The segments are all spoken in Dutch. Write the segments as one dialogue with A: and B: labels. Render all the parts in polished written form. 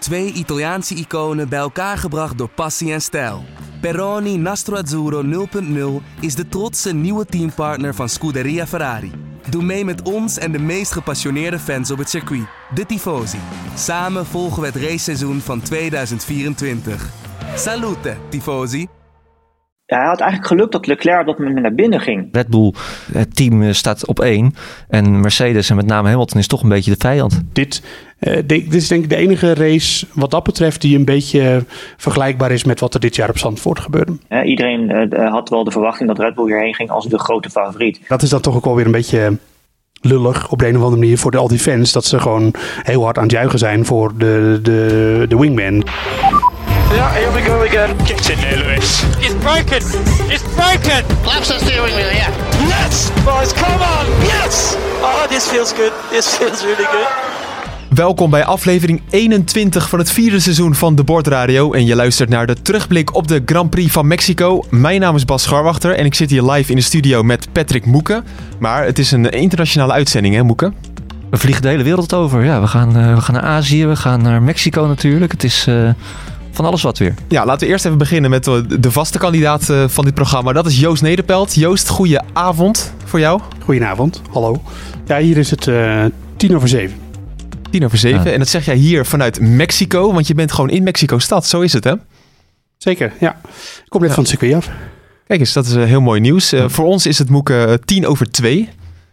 A: 2 Italiaanse iconen bij elkaar gebracht door passie en stijl. Peroni Nastro Azzurro 0.0 is de trotse nieuwe teampartner van Scuderia Ferrari. Doe mee met ons en de meest gepassioneerde fans op het circuit, de Tifosi. Samen volgen we het raceseizoen van 2024. Salute, Tifosi!
B: Ja, hij had eigenlijk geluk dat Leclerc op dat moment naar binnen ging.
C: Red Bull, het team staat op 1. En Mercedes en met name Hamilton is toch een beetje de vijand.
D: Dit is denk ik de enige race wat dat betreft die een beetje vergelijkbaar is met wat er dit jaar op Zandvoort gebeurde.
B: Iedereen had wel de verwachting dat Red Bull hierheen ging als de grote favoriet.
D: Dat is dan toch ook wel weer een beetje lullig op de een of andere manier voor al die fans. Dat ze gewoon heel hard aan het juichen zijn voor de wingman.
E: Yeah, here we go again. Get in there, Lewis. It's broken. It's broken.
F: Claps the steering wheel, yeah.
E: Yes, boys, come on. Yes. Oh, this feels good. This feels really good.
G: Welkom bij aflevering 21 van het 4e seizoen van De Bord Radio. En je luistert naar de terugblik op de Grand Prix van Mexico. Mijn naam is Bas Scharwachter en ik zit hier live in de studio met Patrick Moeke. Maar het is een internationale uitzending, hè Moeke?
C: We vliegen de hele wereld over. Ja, we gaan naar Azië, we gaan naar Mexico natuurlijk. Het is van alles wat weer.
G: Ja, laten we eerst even beginnen met de vaste kandidaat van dit programma. Dat is Joost Nederpelt. Joost, goeie avond voor jou.
D: Goedenavond, hallo. Ja, hier is het 7:10. 7:10.
G: Ja. En dat zeg jij hier vanuit Mexico, want je bent gewoon in Mexico-stad. Zo is het, hè?
D: Zeker, ja. Ik kom net van het circuit af.
G: Kijk eens, dat is heel mooi nieuws. Voor ons is het Moeke 2:10.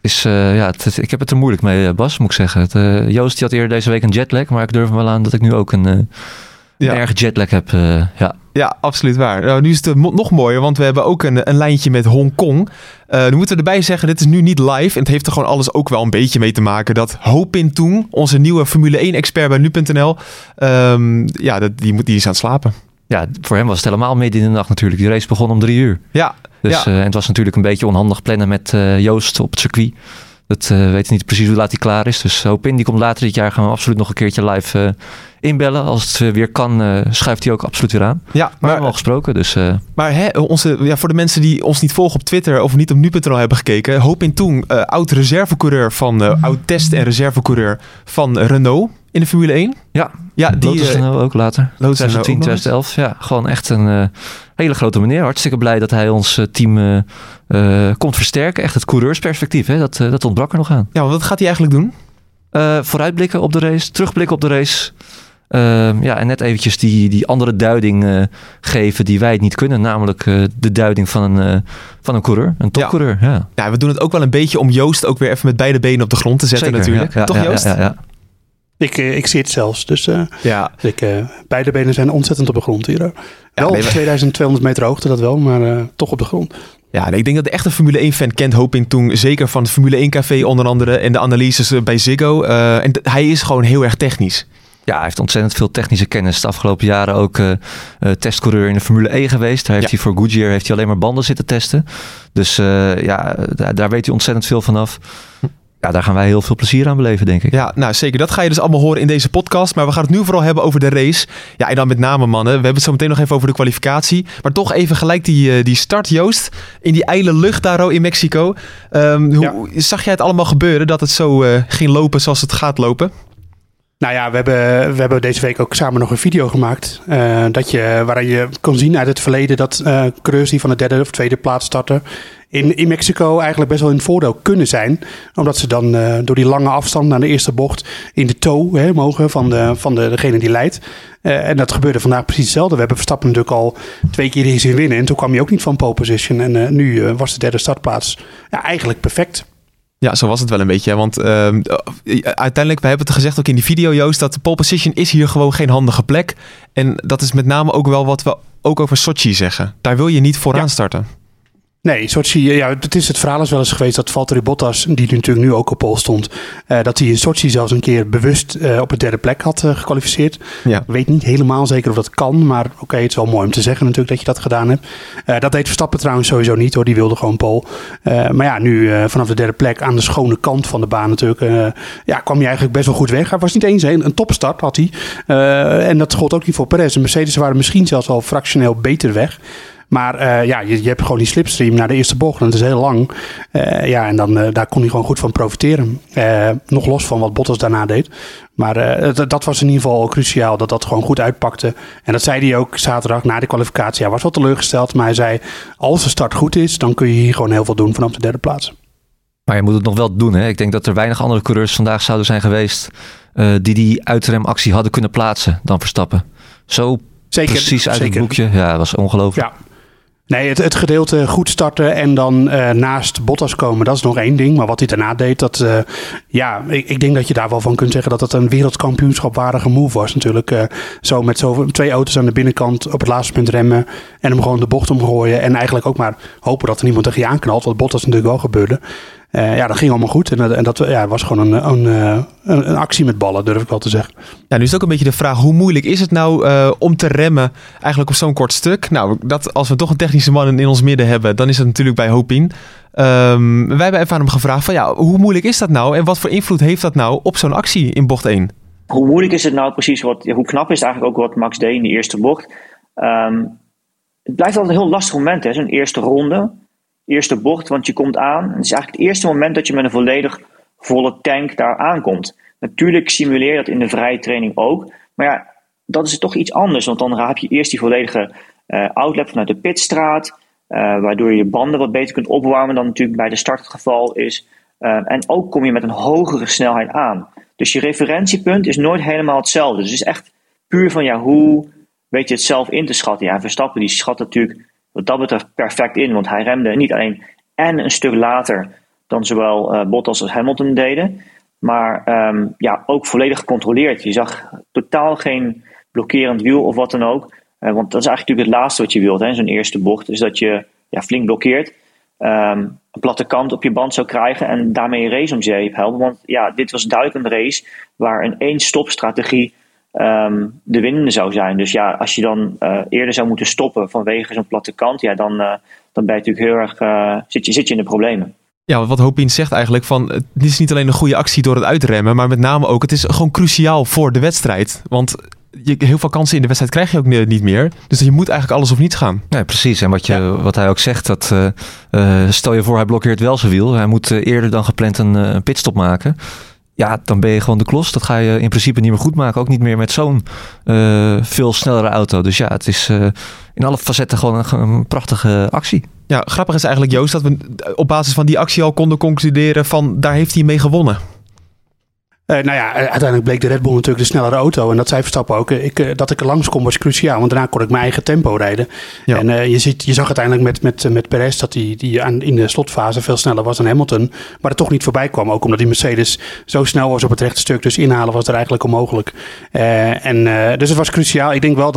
C: Ik heb het er moeilijk mee, Bas, moet ik zeggen. Joost die had eerder deze week een jetlag, maar ik durf wel aan dat ik nu ook een erge jetlag heb.
G: Ja, absoluut waar. Nou, nu is het nog mooier, want we hebben ook een lijntje met Hongkong. Nu moeten we erbij zeggen, dit is nu niet live. En het heeft er gewoon alles ook wel een beetje mee te maken dat Ho Pin Tung, onze nieuwe Formule 1-expert bij nu.nl, die is aan het slapen.
C: Ja, voor hem was het helemaal midden in de nacht natuurlijk. Die race begon om 3:00.
G: Ja.
C: Dus, en het was natuurlijk een beetje onhandig plannen met Joost op het circuit. Dat weet niet precies hoe laat hij klaar is. Dus Ho Pin die komt later dit jaar gaan we absoluut nog een keertje live inbellen. Als het weer kan, schuift hij ook absoluut weer aan. Ja, maar we hebben al gesproken. Dus,
G: Maar voor de mensen die ons niet volgen op Twitter of niet op nu.nl hebben gekeken. Ho Pin Tung, oud reservecoureur oud test- en reservecoureur van Renault in de Formule 1.
C: Ja, die Lotus Renault ook later. 2010, 2011. Ja, gewoon echt een hele grote meneer. Hartstikke blij dat hij ons team komt versterken. Echt het coureursperspectief, hè? Dat ontbrak er nog aan.
G: Ja, wat gaat hij eigenlijk doen?
C: Vooruitblikken op de race, terugblikken op de race. En net eventjes die andere duiding geven die wij het niet kunnen. Namelijk de duiding van een coureur, een topcoureur.
G: Ja, we doen het ook wel een beetje om Joost ook weer even met beide benen op de grond te zetten. Zeker, natuurlijk.
C: Ja,
G: toch Joost?
C: Ja.
D: Ik zie het zelfs. Dus beide benen zijn ontzettend op de grond hier. Wel op 2200 meter hoogte, dat wel, maar toch op de grond.
G: Ja, ik denk dat de echte Formule 1-fan kent Ho Pin Tung zeker van het Formule 1-café onder andere en de analyses bij Ziggo. En hij is gewoon heel erg technisch.
C: Ja, hij heeft ontzettend veel technische kennis. De afgelopen jaren ook testcoureur in de Formule E geweest. Hij heeft voor Goodyear heeft hij alleen maar banden zitten testen. Dus daar weet hij ontzettend veel vanaf. Ja, daar gaan wij heel veel plezier aan beleven, denk ik.
G: Ja, nou zeker. Dat ga je dus allemaal horen in deze podcast. Maar we gaan het nu vooral hebben over de race. Ja, en dan met name, mannen. We hebben het zo meteen nog even over de kwalificatie. Maar toch even gelijk die start, Joost. In die ijle lucht daar in Mexico. Hoe zag jij het allemaal gebeuren dat het zo ging lopen zoals het gaat lopen?
D: Nou ja, we hebben deze week ook samen nog een video gemaakt. Waarin je kon zien uit het verleden dat coureurs die van de derde of tweede plaats starten in Mexico eigenlijk best wel in het voordeel kunnen zijn. Omdat ze dan door die lange afstand naar de eerste bocht in de toe mogen van degene die leidt. En dat gebeurde vandaag precies hetzelfde. We hebben Verstappen natuurlijk al 2 keer hier zien winnen. En toen kwam hij ook niet van pole position. En nu was de derde startplaats eigenlijk perfect.
G: Ja, zo was het wel een beetje. Want uiteindelijk, we hebben het gezegd ook in die video, Joost, dat de pole position is hier gewoon geen handige plek. En dat is met name ook wel wat we ook over Sochi zeggen. Daar wil je niet vooraan starten.
D: Nee, Sochi, het verhaal is wel eens geweest dat Valtteri Bottas, die natuurlijk nu ook op pole stond, dat hij in Sochi zelfs een keer bewust op de derde plek had gekwalificeerd. Ja. Ik weet niet helemaal zeker of dat kan, maar oké, het is wel mooi om te zeggen natuurlijk dat je dat gedaan hebt. Dat deed Verstappen trouwens sowieso niet hoor, die wilde gewoon pole. Maar ja, nu vanaf de derde plek aan de schone kant van de baan natuurlijk, kwam hij eigenlijk best wel goed weg. Hij was niet eens een topstart had hij. En dat gold ook niet voor Perez. De Mercedes waren misschien zelfs al fractioneel beter weg. Maar je hebt gewoon die slipstream naar de eerste bocht. En dat is heel lang. En dan daar kon hij gewoon goed van profiteren. Nog los van wat Bottas daarna deed. Maar dat was in ieder geval cruciaal. Dat gewoon goed uitpakte. En dat zei hij ook zaterdag na de kwalificatie. Hij was wel teleurgesteld. Maar hij zei, als de start goed is, dan kun je hier gewoon heel veel doen vanaf de derde plaats.
C: Maar je moet het nog wel doen. Hè? Ik denk dat er weinig andere coureurs vandaag zouden zijn geweest die uitremactie hadden kunnen plaatsen dan Verstappen. Zo zeker, precies uit het boekje. Ja, dat was ongelooflijk. Ja.
D: Nee, het gedeelte goed starten en dan naast Bottas komen, dat is nog één ding. Maar wat hij daarna deed, ik denk dat je daar wel van kunt zeggen dat het een wereldkampioenschapwaardige move was natuurlijk. Zo met 2 auto's aan de binnenkant op het laatste punt remmen en hem gewoon de bocht omgooien. En eigenlijk ook maar hopen dat er niemand tegen je aanknalt, wat Bottas natuurlijk wel gebeurde. Dat ging allemaal goed. En dat was gewoon een actie met ballen, durf ik wel te zeggen.
G: Ja, nu is het ook een beetje de vraag, hoe moeilijk is het nou om te remmen eigenlijk op zo'n kort stuk? Nou, als we toch een technische man in ons midden hebben, dan is het natuurlijk bij Hopin. Wij hebben even aan hem gevraagd van hoe moeilijk is dat nou? En wat voor invloed heeft dat nou op zo'n actie in bocht 1?
B: Hoe moeilijk is het nou precies? Hoe knap is het eigenlijk ook wat Max deed in de eerste bocht? Het blijft altijd een heel lastig moment, hè, zo'n eerste ronde. Eerste bocht, want je komt aan. Het is eigenlijk het eerste moment dat je met een volledig volle tank daar aankomt. Natuurlijk simuleer je dat in de vrije training ook. Maar dat is toch iets anders. Want dan heb je eerst die volledige outlap vanuit de pitstraat. Waardoor je je banden wat beter kunt opwarmen dan natuurlijk bij de start het geval is. En ook kom je met een hogere snelheid aan. Dus je referentiepunt is nooit helemaal hetzelfde. Dus het is echt puur van hoe weet je het zelf in te schatten. Ja, Verstappen die schat natuurlijk wat dat betreft perfect in, want hij remde niet alleen en een stuk later dan zowel Bottas als Hamilton deden, maar ook volledig gecontroleerd. Je zag totaal geen blokkerend wiel of wat dan ook, want dat is eigenlijk natuurlijk het laatste wat je wilt, hè, zo'n eerste bocht, dus dat je flink blokkeert, een platte kant op je band zou krijgen en daarmee een race om zeep helpen, want dit was duidelijk een race waar een 1-stop-strategie de winnende zou zijn. Dus als je dan eerder zou moeten stoppen vanwege zo'n platte kant, dan ben je natuurlijk heel erg zit je in de problemen.
G: Ja, wat Hopin zegt eigenlijk van, het is niet alleen een goede actie door het uitremmen, maar met name ook, het is gewoon cruciaal voor de wedstrijd. Want heel veel kansen in de wedstrijd krijg je ook niet meer. Dus je moet eigenlijk alles of niets gaan.
C: Ja, precies. En wat hij ook zegt, dat stel je voor hij blokkeert wel zijn wiel. Hij moet eerder dan gepland een pitstop maken. Ja, dan ben je gewoon de klos. Dat ga je in principe niet meer goed maken. Ook niet meer met zo'n veel snellere auto. Dus het is in alle facetten gewoon een prachtige actie.
G: Ja, grappig is eigenlijk, Joost, dat we op basis van die actie al konden concluderen van daar heeft hij mee gewonnen.
D: Uiteindelijk bleek de Red Bull natuurlijk de snellere auto. En dat zei Verstappen ook. Dat ik er langs kom was cruciaal. Want daarna kon ik mijn eigen tempo rijden. Ja. En je zag uiteindelijk met Perez dat hij in de slotfase veel sneller was dan Hamilton. Maar er toch niet voorbij kwam. Ook omdat die Mercedes zo snel was op het rechte stuk. Dus inhalen was er eigenlijk onmogelijk. Dus het was cruciaal. Ik denk wel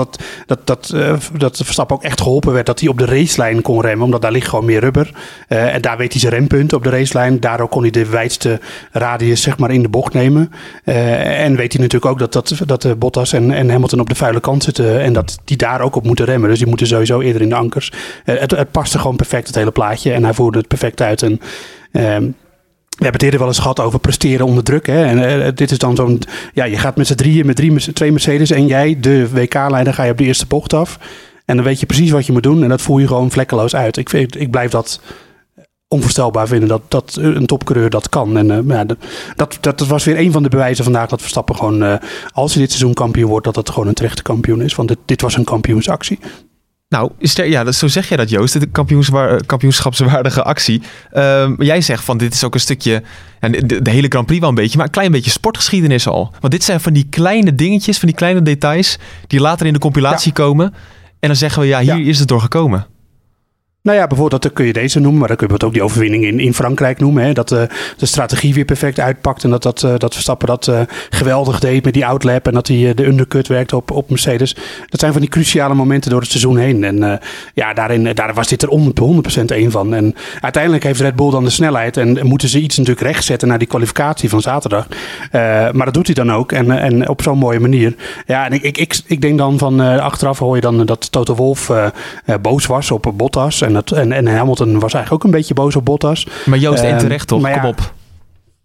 D: dat Verstappen ook echt geholpen werd. Dat hij op de racelijn kon remmen. Omdat daar ligt gewoon meer rubber. En daar weet hij zijn rempunt op de racelijn. Daardoor kon hij de wijdste radius zeg maar in de bocht nemen. En weet hij natuurlijk ook dat Bottas en Hamilton op de vuile kant zitten en dat die daar ook op moeten remmen. Dus die moeten sowieso eerder in de ankers. Het paste gewoon perfect, het hele plaatje. En hij voerde het perfect uit. En we hebben het eerder wel eens gehad over presteren onder druk. Hè? En dit is dan zo'n... je gaat met z'n drieën, met 2 Mercedes en jij, de WK-leider, ga je op de eerste bocht af. En dan weet je precies wat je moet doen. En dat voer je gewoon vlekkeloos uit. Ik blijf dat onvoorstelbaar vinden dat een topcoureur dat kan. En dat was weer een van de bewijzen vandaag dat Verstappen gewoon, als hij dit seizoen kampioen wordt, dat het gewoon een terechte kampioen is. Want dit was een kampioensactie.
G: Nou, zo zeg jij dat, Joost, de kampioenschapswaardige actie. Jij zegt van dit is ook een stukje, de hele Grand Prix wel een beetje, maar een klein beetje sportgeschiedenis al. Want dit zijn van die kleine dingetjes, van die kleine details, die later in de compilatie komen. En dan zeggen we, hier is het door gekomen.
D: Nou ja, bijvoorbeeld, dat kun je deze noemen, maar dan kun je ook die overwinning in Frankrijk noemen. Hè? Dat de strategie weer perfect uitpakt en dat Verstappen dat geweldig deed met die outlap en dat hij de undercut werkte op Mercedes. Dat zijn van die cruciale momenten door het seizoen heen. En daar was dit er 100% één van. En uiteindelijk heeft Red Bull dan de snelheid en moeten ze iets natuurlijk rechtzetten naar die kwalificatie van zaterdag. Maar dat doet hij dan ook en op zo'n mooie manier. Ja, en ik denk dan van achteraf hoor je dan dat Toto Wolff boos was op Bottas. En Hamilton was eigenlijk ook een beetje boos op Bottas.
G: Maar Joost, en terecht toch? Kom op.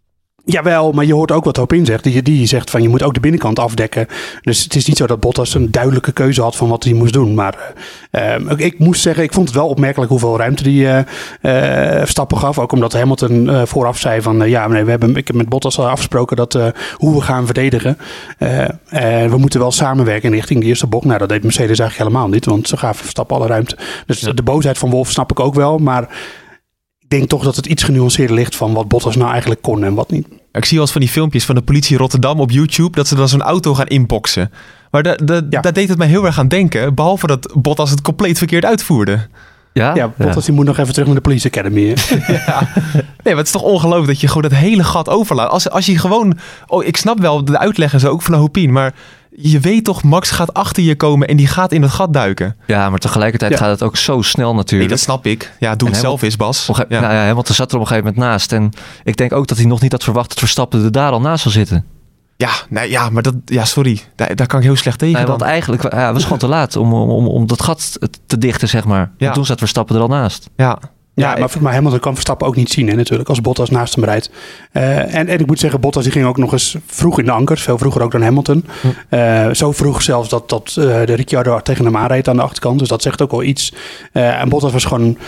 D: Jawel, maar je hoort ook wat Alpine zegt. Die zegt van je moet ook de binnenkant afdekken. Dus het is niet zo dat Bottas een duidelijke keuze had van wat hij moest doen. Maar ik moest zeggen, ik vond het wel opmerkelijk hoeveel ruimte die Verstappen gaf. Ook omdat Hamilton vooraf zei van ik heb met Bottas al afgesproken dat hoe we gaan verdedigen. We moeten wel samenwerken richting de eerste bocht. Nou, dat deed Mercedes eigenlijk helemaal niet, want ze gaven Verstappen alle ruimte. Dus de boosheid van Wolff snap ik ook wel, maar ik denk toch dat het iets genuanceerder ligt van wat Bottas nou eigenlijk kon en wat niet.
G: Ik zie wel eens van die filmpjes van de politie Rotterdam op YouTube, dat ze dan zo'n auto gaan inboxen. Maar daar deed het mij heel erg aan denken, behalve dat Bottas het compleet verkeerd uitvoerde.
D: Ja, Bottas die moet nog even terug naar de Police Academy.
G: Ja. Nee, maar het is toch ongelooflijk dat je gewoon dat hele gat overlaat. Als je gewoon... ik snap wel de uitleg en zo, ook van de Alpine, maar je weet toch, Max gaat achter je komen en die gaat in het gat duiken.
C: Ja, maar tegelijkertijd gaat het ook zo snel natuurlijk.
G: Nee, dat snap ik. Ja, doe het zelf eens, Bas.
C: Hamilton zat er op een gegeven moment naast. En ik denk ook dat hij nog niet had verwacht dat Verstappen er daar al naast zou zitten.
G: Maar dat... Ja, sorry. Daar kan ik heel slecht tegen.
C: Want eigenlijk was gewoon te laat om dat gat te dichten, zeg maar. Ja. Toen zat Verstappen er al naast.
D: Maar Hamilton kan Verstappen ook niet zien, hè, natuurlijk, als Bottas naast hem rijdt. En ik moet zeggen, Bottas die ging ook nog eens vroeg in de ankers, veel vroeger ook dan Hamilton. Zo vroeg zelfs dat de Ricciardo tegen hem aanreed aan de achterkant, dus dat zegt ook wel iets. En Bottas was gewoon,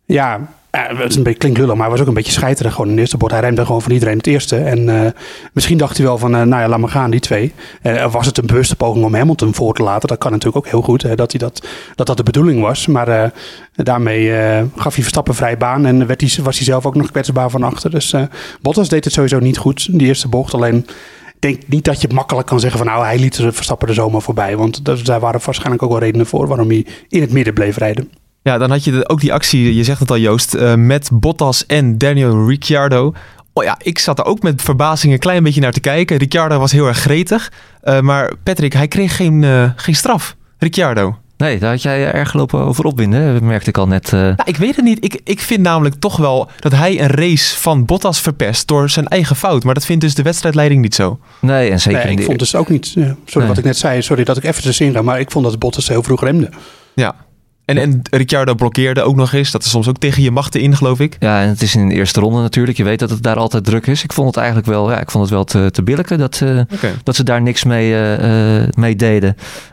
D: het klinkt lullig, maar hij was ook een beetje scheiterig gewoon in de eerste bocht. Hij remde gewoon van iedereen het eerste. En misschien dacht hij wel van, laat maar gaan, die twee. Of was het een bewuste poging om Hamilton voor te laten? Dat kan natuurlijk ook heel goed, dat de bedoeling was. Maar daarmee gaf hij Verstappen vrij baan en was hij zelf ook nog kwetsbaar van achter. Dus Bottas deed het sowieso niet goed, die eerste bocht. Alleen, ik denk niet dat je makkelijk kan zeggen van, hij liet Verstappen er zomaar voorbij. Want daar waren waarschijnlijk ook wel redenen voor waarom hij in het midden bleef rijden.
G: Ja, dan had je ook die actie, je zegt het al Joost, met Bottas en Daniel Ricciardo. Ik zat er ook met verbazing een klein beetje naar te kijken. Ricciardo was heel erg gretig. Maar Patrick, hij kreeg geen straf. Ricciardo.
C: Nee, daar had jij erg lopen over opwinden, dat merkte ik al net.
G: Ik weet het niet. Ik vind namelijk toch wel dat hij een race van Bottas verpest door zijn eigen fout. Maar dat vindt dus de wedstrijdleiding niet zo.
C: Nee, en zeker
D: ik vond dus ook niet. Wat ik net zei, sorry dat ik even tussenin ga, maar ik vond dat Bottas heel vroeg remde.
G: Ja. En Ricciardo blokkeerde ook nog eens. Dat is soms ook tegen je machten in, geloof ik.
C: Ja, en het is in de eerste ronde natuurlijk. Je weet dat het daar altijd druk is. Ik vond het eigenlijk wel, te billijken dat ze daar niks mee deden.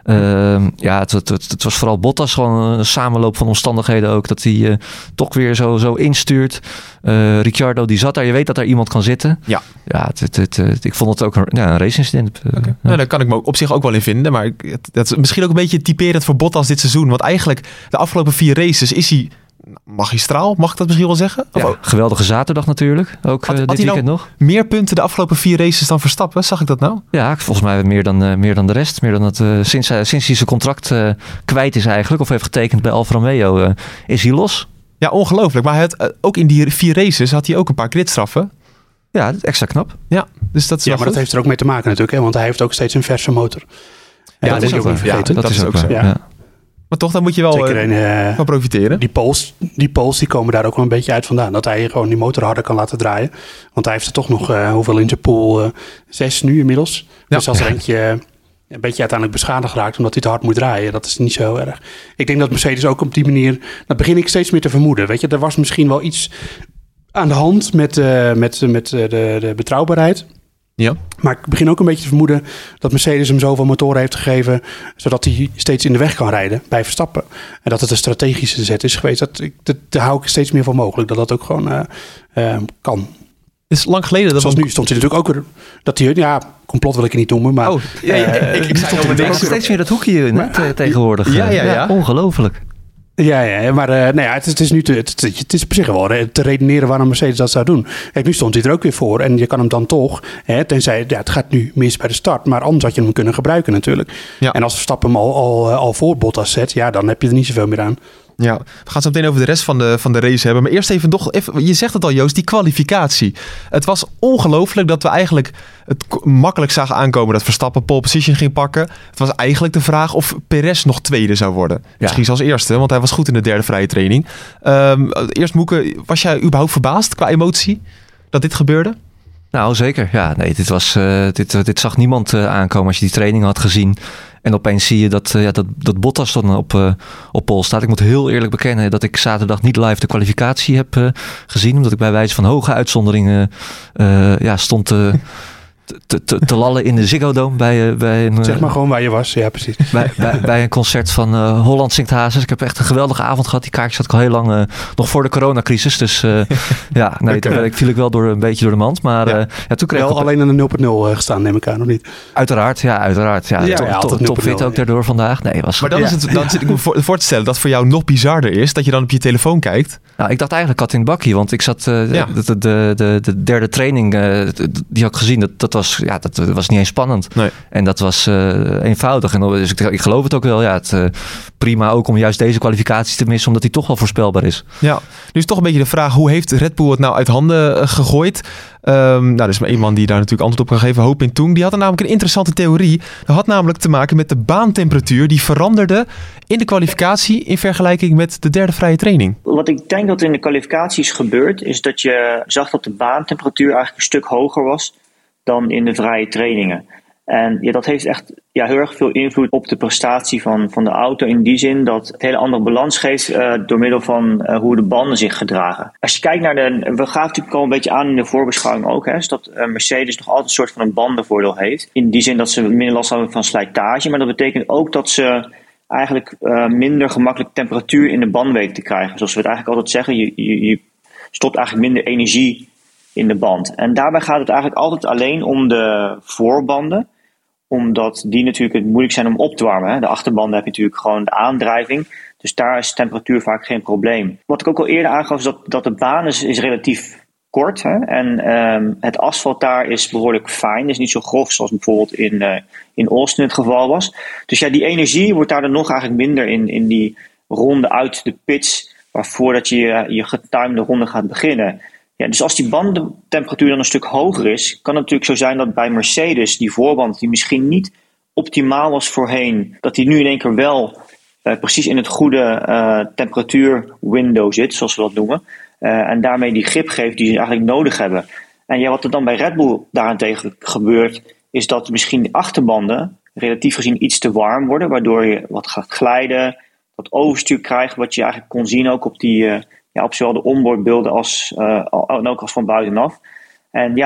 C: Het was vooral Bottas gewoon een samenloop van omstandigheden ook. Dat hij toch weer zo instuurt. Ricciardo die zat daar. Je weet dat daar iemand kan zitten.
G: Ja.
C: Ik vond het ook een race-incident.
G: Okay. Nou, daar kan ik me op zich ook wel in vinden. Maar dat is misschien ook een beetje typerend voor Bottas dit seizoen. Want eigenlijk de afgelopen 4 races is hij magistraal. Mag ik dat misschien wel zeggen?
C: Geweldige zaterdag natuurlijk. Ook
G: had
C: dit
G: hij
C: weekend nog.
G: Meer punten de afgelopen 4 races dan Verstappen? Zag ik dat nou?
C: Ja, volgens mij meer dan de rest. Meer dan het, sinds hij zijn contract kwijt is eigenlijk. Of heeft getekend bij Alfa Romeo. Is hij los.
G: Ja, ongelooflijk. Maar ook in die 4 races had hij ook een paar gridstraffen.
C: Ja, extra knap.
G: Ja, dus dat is
D: maar dat heeft er ook mee te maken natuurlijk. Hè? Want hij heeft ook steeds een verse motor.
G: Ja, dat is ook niet vergeten. Dat is ook zo. Ja. Maar toch, daar moet je wel van profiteren.
D: Die Pols die komen daar ook wel een beetje uit vandaan. Dat hij gewoon die motor harder kan laten draaien. Want hij heeft er toch nog hoeveel in zijn pool? 6 nu inmiddels. Ja. Dus als er eentje een beetje uiteindelijk beschadigd raakt omdat hij te hard moet draaien, dat is niet zo heel erg. Ik denk dat Mercedes ook op die manier, dat begin ik steeds meer te vermoeden. Weet je, er was misschien wel iets aan de hand met de betrouwbaarheid.
G: Ja.
D: Maar ik begin ook een beetje te vermoeden dat Mercedes hem zoveel motoren heeft gegeven, zodat hij steeds in de weg kan rijden bij Verstappen. En dat het een strategische zet is geweest. Daar hou ik steeds meer van mogelijk, dat ook gewoon kan.
G: Het is lang geleden.
D: Zoals nu stond hij natuurlijk ook weer, dat hij, complot wil ik het niet noemen, maar...
C: ik zei steeds meer dat hoekje tegenwoordig.
G: Ja.
C: Ongelooflijk.
D: Ja, maar het is nu het is op zich wel te redeneren waarom Mercedes dat zou doen. Kijk, nu stond hij er ook weer voor en je kan hem dan toch, tenzij het gaat nu mis bij de start, maar anders had je hem kunnen gebruiken natuurlijk. Ja. En als Verstappen hem al voor Bottas zet, dan heb je er niet zoveel meer aan.
G: Ja, we gaan zo meteen over de rest van de race hebben. Maar eerst even, je zegt het al Joost, die kwalificatie. Het was ongelooflijk dat we eigenlijk het makkelijk zagen aankomen dat Verstappen pole position ging pakken. Het was eigenlijk de vraag of Perez nog tweede zou worden. Ja. Misschien zelfs eerste, want hij was goed in de derde vrije training. Eerst Moeke, was jij überhaupt verbaasd qua emotie dat dit gebeurde?
C: Nou, zeker. Ja, nee, dit zag niemand aankomen als je die training had gezien. En opeens zie je dat Bottas dan op pole staat. Ik moet heel eerlijk bekennen dat ik zaterdag niet live de kwalificatie heb gezien. Omdat ik bij wijze van hoge uitzonderingen stond te lallen in de Ziggo Dome bij een...
D: Zeg maar gewoon waar je was, ja precies.
C: Bij een concert van Holland Zingt Hazes. Ik heb echt een geweldige avond gehad. Die kaartjes had ik al heel lang, nog voor de coronacrisis. Dus ik viel ik wel een beetje door de mand. Maar toen kreeg ik
D: alleen aan de 0.0 gestaan, neem ik aan, of niet?
C: Uiteraard. Topfit ook daardoor vandaag. Nee,
G: maar dan zit ik me voor te stellen dat voor jou nog bizarder is dat je dan op je telefoon kijkt.
C: Nou, ik dacht eigenlijk kat in het bakkie, want ik zat de derde training, die had ik gezien, dat was niet eens spannend. Nee. En dat was eenvoudig. En dus ik geloof het ook wel. Ja, prima ook om juist deze kwalificatie te missen, omdat die toch wel voorspelbaar is.
G: Ja, nu is toch een beetje de vraag, hoe heeft Red Bull het nou uit handen gegooid? Er is maar één man die daar natuurlijk antwoord op kan geven, Ho Ping-Tung. Die had er namelijk een interessante theorie. Dat had namelijk te maken met de baantemperatuur die veranderde in de kwalificatie in vergelijking met de derde vrije training.
B: Wat ik denk dat in de kwalificaties gebeurt, is dat je zag dat de baantemperatuur eigenlijk een stuk hoger was dan in de vrije trainingen. En dat heeft echt heel erg veel invloed op de prestatie van de auto. In die zin dat het hele andere balans geeft door middel van hoe de banden zich gedragen. Als je kijkt naar we gaan natuurlijk al een beetje aan in de voorbeschouwing ook. Is dat Mercedes nog altijd een soort van een bandenvoordeel heeft. In die zin dat ze minder last hebben van slijtage. Maar dat betekent ook dat ze eigenlijk minder gemakkelijk temperatuur in de band weten te krijgen. Zoals we het eigenlijk altijd zeggen. Je stopt eigenlijk minder energie in de band. En daarbij gaat het eigenlijk altijd alleen om de voorbanden. Omdat die natuurlijk het moeilijk zijn om op te warmen. De achterbanden heb je natuurlijk gewoon de aandrijving. Dus daar is temperatuur vaak geen probleem. Wat ik ook al eerder aangaf is dat de baan is relatief kort. En het asfalt daar is behoorlijk fijn. Is niet zo grof zoals bijvoorbeeld in Austin het geval was. Dus die energie wordt daar dan nog eigenlijk minder in die ronde uit de pits. Waarvoor dat je getimede ronde gaat beginnen. Ja, dus als die bandentemperatuur dan een stuk hoger is, kan het natuurlijk zo zijn dat bij Mercedes die voorband die misschien niet optimaal was voorheen, dat die nu in één keer wel precies in het goede temperatuurwindow zit, zoals we dat noemen. En daarmee die grip geeft die ze eigenlijk nodig hebben. En wat er dan bij Red Bull daarentegen gebeurt, is dat misschien de achterbanden relatief gezien iets te warm worden, waardoor je wat gaat glijden, wat overstuur krijgt, wat je eigenlijk kon zien ook op die... op zowel de onboardbeelden als van buitenaf. En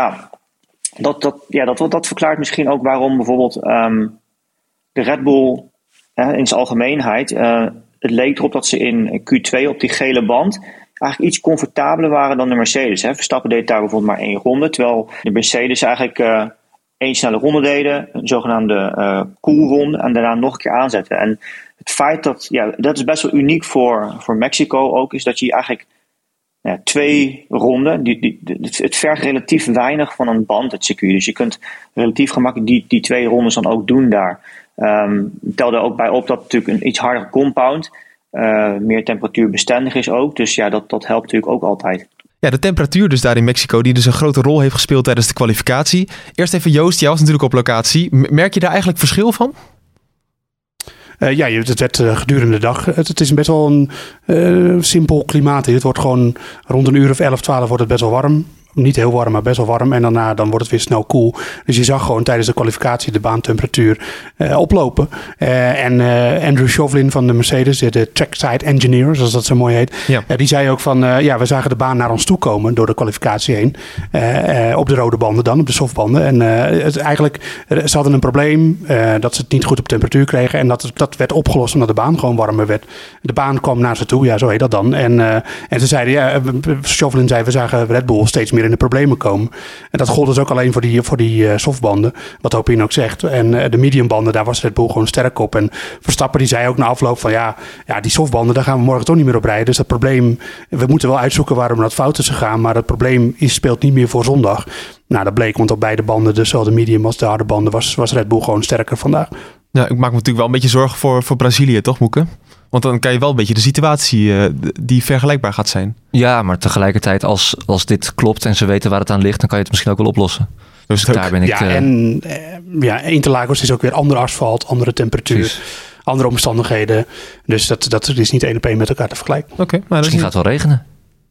B: dat verklaart misschien ook waarom bijvoorbeeld de Red Bull in zijn algemeenheid, het leek erop dat ze in Q2 op die gele band eigenlijk iets comfortabeler waren dan de Mercedes. Verstappen deed daar bijvoorbeeld maar 1 ronde, terwijl de Mercedes eigenlijk 1 snelle ronde deden, een zogenaamde koelronde, en daarna nog een keer aanzetten. En het feit dat is best wel uniek voor Mexico ook, is dat je eigenlijk 2 ronden, het vergt relatief weinig van een band, het circuit. Dus je kunt relatief gemakkelijk die 2 rondes dan ook doen daar. Tel er ook bij op dat natuurlijk een iets harder compound meer temperatuurbestendig is ook. Dus dat helpt natuurlijk ook altijd.
G: Ja, de temperatuur dus daar in Mexico, die dus een grote rol heeft gespeeld tijdens de kwalificatie. Eerst even Joost, jij was natuurlijk op locatie. Merk je daar eigenlijk verschil van?
D: Het werd gedurende de dag. Het is best wel een simpel klimaat hier. Het wordt gewoon rond een uur of 11, 12 wordt het best wel warm. Niet heel warm, maar best wel warm. En daarna dan wordt het weer snel koel. Dus je zag gewoon tijdens de kwalificatie de baantemperatuur oplopen. En Andrew Chauvelin van de Mercedes, de trackside engineer, zoals dat zo mooi heet. Die zei ook van, we zagen de baan naar ons toe komen door de kwalificatie heen. Op de rode banden dan, op de softbanden. En ze hadden een probleem dat ze het niet goed op temperatuur kregen. En dat werd opgelost omdat de baan gewoon warmer werd. De baan kwam naar ze toe, zo heet dat dan. En ze zeiden, Chauvelin zei, we zagen Red Bull steeds meer in de problemen komen. En dat gold dus ook alleen voor die softbanden, wat Hopin ook zegt. En de mediumbanden, daar was Red Bull gewoon sterk op. En Verstappen die zei ook na afloop van die softbanden, daar gaan we morgen toch niet meer op rijden. Dus dat probleem, we moeten wel uitzoeken waarom dat fout is gegaan, maar dat probleem speelt niet meer voor zondag. Nou, dat bleek, want op beide banden, dus zowel de medium als de harde banden, was Red Bull gewoon sterker vandaag.
G: Ja, ik maak me natuurlijk wel een beetje zorgen voor Brazilië, toch Moeke? Want dan kan je wel een beetje de situatie die vergelijkbaar gaat zijn. Ja, maar tegelijkertijd als dit klopt en ze weten waar het aan ligt, dan kan je het misschien ook wel oplossen. Dus daar ben ik...
D: Interlagos is ook weer ander asfalt, andere temperatuur, precies. Andere omstandigheden. Dus dat is niet 1 op 1 met elkaar te vergelijken.
C: Misschien gaat het wel regenen.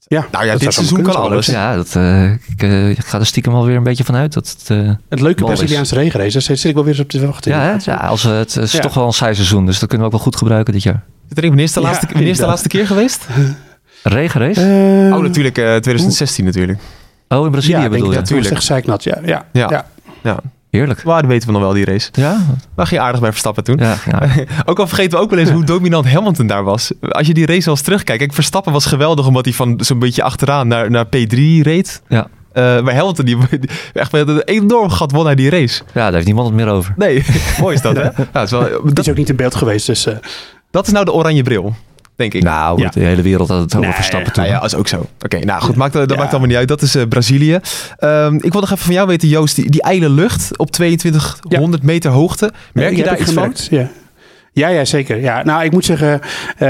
D: Ja,
G: Nou ja,
D: dat
G: dit
D: zou
G: seizoen
D: kunnen,
G: kan
D: zou
G: alles.
D: leuk zijn.
C: Ja, ik ga er stiekem alweer een beetje vanuit dat het
D: Het leuke
C: bal is.
D: Braziliaanse regenrace, daar zit ik wel weer eens op te wachten.
C: Ja, het is
D: Ja.
C: toch wel een saai seizoen, dus dat kunnen we ook wel goed gebruiken dit jaar.
G: Wanneer is de laatste,
D: Ja,
G: wanneer is de
D: inderdaad.
G: laatste keer geweest?
C: Regenrace?
G: Oh, natuurlijk 2016 natuurlijk.
C: Oh, in Brazilië
D: ja,
C: bedoel je?
D: dat was
G: Tuurlijk.
D: echt zeiknat. Ja.
C: Heerlijk.
G: Maar dat weten we nog wel, die race.
C: Ja?
G: Maar ging aardig bij Verstappen toen.
C: Ja,
G: Ook al vergeten we ook wel eens hoe dominant Hamilton daar was. Als je die race wel eens terugkijkt. Kijk, Verstappen was geweldig omdat hij van zo'n beetje achteraan naar P3 reed.
C: Ja.
G: Maar Hamilton, die echt met een enorm gat won hij die race.
C: Ja, daar heeft niemand het meer over.
G: Nee, mooi is dat, hè? Ja, het is wel,
D: Dat is ook niet in beeld geweest, dus...
G: dat is nou de oranje bril, denk ik.
C: Nou,
D: Ja.
C: de hele wereld had het over
D: Nee,
C: Verstappen toen.
G: Nou ja, is ook zo. Oké, nou goed, dat maakt allemaal niet uit. Dat is Brazilië. Ik wil nog even van jou weten, Joost, die ijle lucht op 2200 meter hoogte. Merk je
D: die
G: daar
D: heb ik
G: iets van?
D: gemerkt, ja. Ja, zeker. Ja, nou, ik moet zeggen,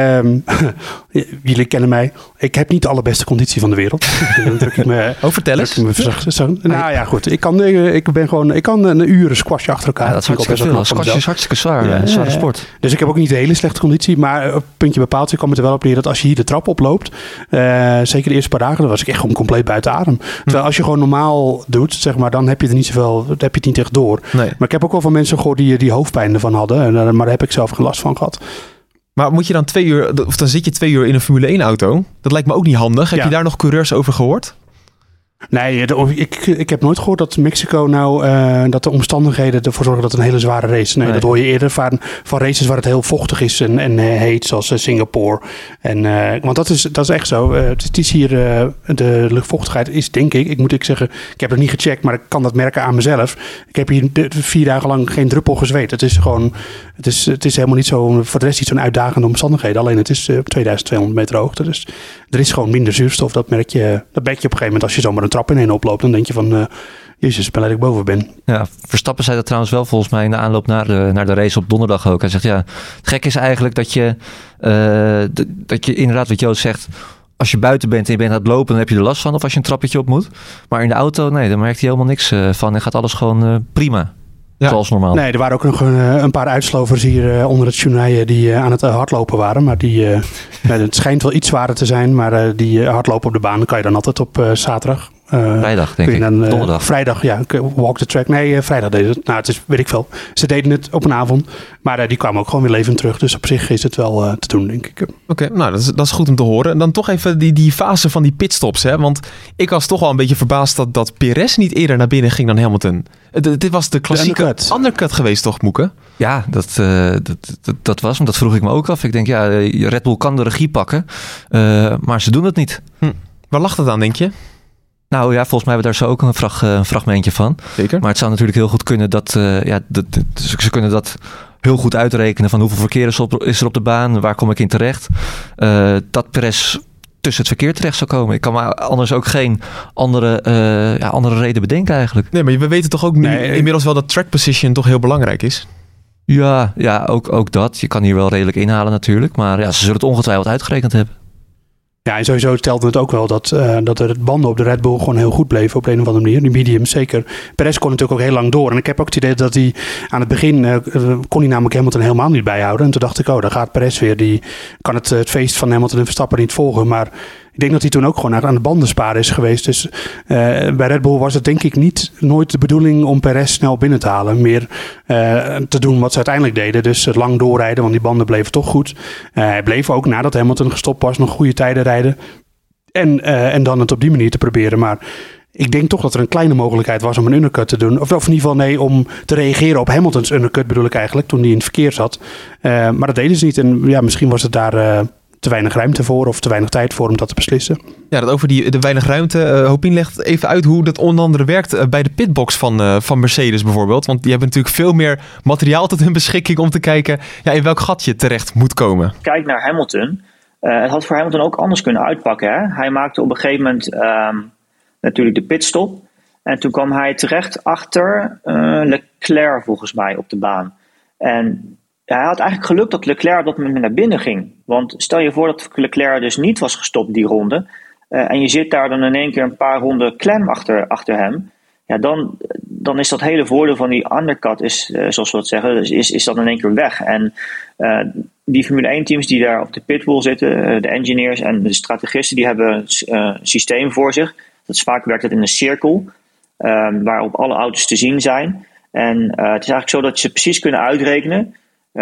D: jullie kennen mij. Ik heb niet de allerbeste conditie van de wereld. Dan druk ik me...
G: Oh, vertel eens.
D: Nou ja, goed. Ik kan een uur squash achter elkaar.
C: Ja, dat is
D: vind ik
C: hartstikke
D: al
C: veel.
D: best wel knap
C: Squash
D: van
C: is hartstikke zwaar.
D: Ja,
C: Een zware
D: ja.
C: sport.
D: Dus ik heb ook niet de hele slechte conditie. Maar op puntje bepaald kwam het er wel op neer dat als je hier de trap oploopt, zeker de eerste paar dagen, dan was ik echt gewoon compleet buiten adem. Terwijl als je gewoon normaal doet, zeg maar, dan heb je er niet zoveel, dan heb je het niet echt door.
G: Nee.
D: Maar ik heb ook wel van mensen gehoord die hoofdpijn ervan hadden. Maar daar heb ik zelf geen last van gehad.
G: Maar moet je dan 2 uur, of dan zit je 2 uur in een Formule 1 auto? Dat lijkt me ook niet handig. Heb
D: Ja.
G: je daar nog coureurs over gehoord?
D: Nee, ik heb nooit gehoord dat Mexico dat de omstandigheden ervoor zorgen dat het een hele zware race. Nee,
C: Nee.
D: dat hoor je eerder van races waar het heel vochtig is en heet, zoals Singapore. Want dat is echt zo. Het is hier, de luchtvochtigheid is, denk ik moet zeggen, ik heb het niet gecheckt, maar ik kan dat merken aan mezelf. Ik heb hier 4 dagen lang geen druppel gezweet. Het is gewoon, het is helemaal niet zo, voor de rest niet zo'n uitdagende omstandigheden. Alleen het is 2200 meter hoogte. Dus er is gewoon minder zuurstof. Dat merk je op een gegeven moment als je zomaar een trap inheen oploopt. Dan denk je van, jezus, ik ben blij dat ik boven ben.
C: Ja, Verstappen zei dat trouwens wel volgens mij in de aanloop naar de race op donderdag ook. Hij zegt ja, het gek is eigenlijk dat je inderdaad wat Joost zegt, als je buiten bent en je bent aan het lopen, dan heb je er last van. Of als je een trappetje op moet. Maar in de auto, nee, daar merkt hij helemaal niks van. En gaat alles gewoon prima.
G: Ja.
C: Zoals normaal.
D: Nee, er waren ook nog een paar uitslovers hier onder het journaal die aan het hardlopen waren. Maar het schijnt wel iets zwaarder te zijn. Maar die hardlopen op de baan kan je dan altijd op zaterdag.
C: Vrijdag, denk
D: kun je
C: ik.
D: dan,
C: Donderdag.
D: Vrijdag, ja. Walk the track. Nee, vrijdag deden ze het. Nou, het is, weet ik veel. Ze deden het op een avond. Maar die kwamen ook gewoon weer levend terug. Dus op zich is het wel te doen, denk ik.
G: Oké, nou dat is goed om te horen. En dan toch even die fase van die pitstops. Hè? Want ik was toch wel een beetje verbaasd dat Perez niet eerder naar binnen ging dan Hamilton. Dit was de klassieke undercut geweest, toch, Moeke?
C: Ja, dat was hem. Dat vroeg ik me ook af. Ik denk, ja, Red Bull kan de regie pakken. Maar ze doen het niet.
G: Waar lag dat aan, denk je?
C: Nou ja, volgens mij hebben we daar zo ook een fragmentje van.
G: Zeker.
C: Maar het zou natuurlijk heel goed kunnen dat... ze kunnen dat heel goed uitrekenen van hoeveel verkeer is er op de baan. Waar kom ik in terecht? Dat Perez tussen het verkeer terecht zou komen. Ik kan me anders ook geen andere reden bedenken eigenlijk.
G: Nee, maar we weten toch ook inmiddels wel dat track position toch heel belangrijk is?
C: Ja, ook dat. Je kan hier wel redelijk inhalen natuurlijk. Maar ja, ze zullen het ongetwijfeld uitgerekend hebben.
D: Ja, en sowieso stelde het ook wel dat de banden op de Red Bull gewoon heel goed bleven op een of andere manier. Die mediums zeker. Perez kon natuurlijk ook heel lang door. En ik heb ook het idee dat hij aan het begin kon hij namelijk Hamilton helemaal niet bijhouden. En toen dacht ik, daar gaat Perez weer. Die kan het feest van Hamilton en Verstappen niet volgen. Maar ik denk dat hij toen ook gewoon aan de banden sparen is geweest. Dus bij Red Bull was het denk ik nooit de bedoeling om Perez snel binnen te halen. Meer te doen wat ze uiteindelijk deden. Dus lang doorrijden, want die banden bleven toch goed. Hij bleef ook nadat Hamilton gestopt was nog goede tijden rijden. En dan het op die manier te proberen. Maar ik denk toch dat er een kleine mogelijkheid was om een undercut te doen. Of in ieder geval nee, om te reageren op Hamiltons undercut bedoel ik eigenlijk. Toen hij in het verkeer zat. Maar dat deden ze niet. En ja, misschien was het daar te weinig ruimte voor of te weinig tijd voor om dat te beslissen.
G: Ja, dat over de weinig ruimte. Hopin legt even uit hoe dat onder andere werkt bij de pitbox van Mercedes bijvoorbeeld. Want die hebben natuurlijk veel meer materiaal tot hun beschikking om te kijken in welk gat je terecht moet komen.
B: Kijk naar Hamilton. Het had voor Hamilton ook anders kunnen uitpakken. Hè? Hij maakte op een gegeven moment natuurlijk de pitstop. En toen kwam hij terecht achter Leclerc volgens mij op de baan. En hij had eigenlijk geluk dat Leclerc op dat moment naar binnen ging. Want stel je voor dat Leclerc dus niet was gestopt die ronde. En je zit daar dan in één keer een paar ronden klem achter hem. ja, dan is dat hele voordeel van die undercut, zoals we dat zeggen, is dat in één keer weg. En die Formule 1 teams die daar op de pitwall zitten, de engineers en de strategisten, die hebben een systeem voor zich. Dat is vaak werkt het in een cirkel, waarop alle auto's te zien zijn. En het is eigenlijk zo dat ze precies kunnen uitrekenen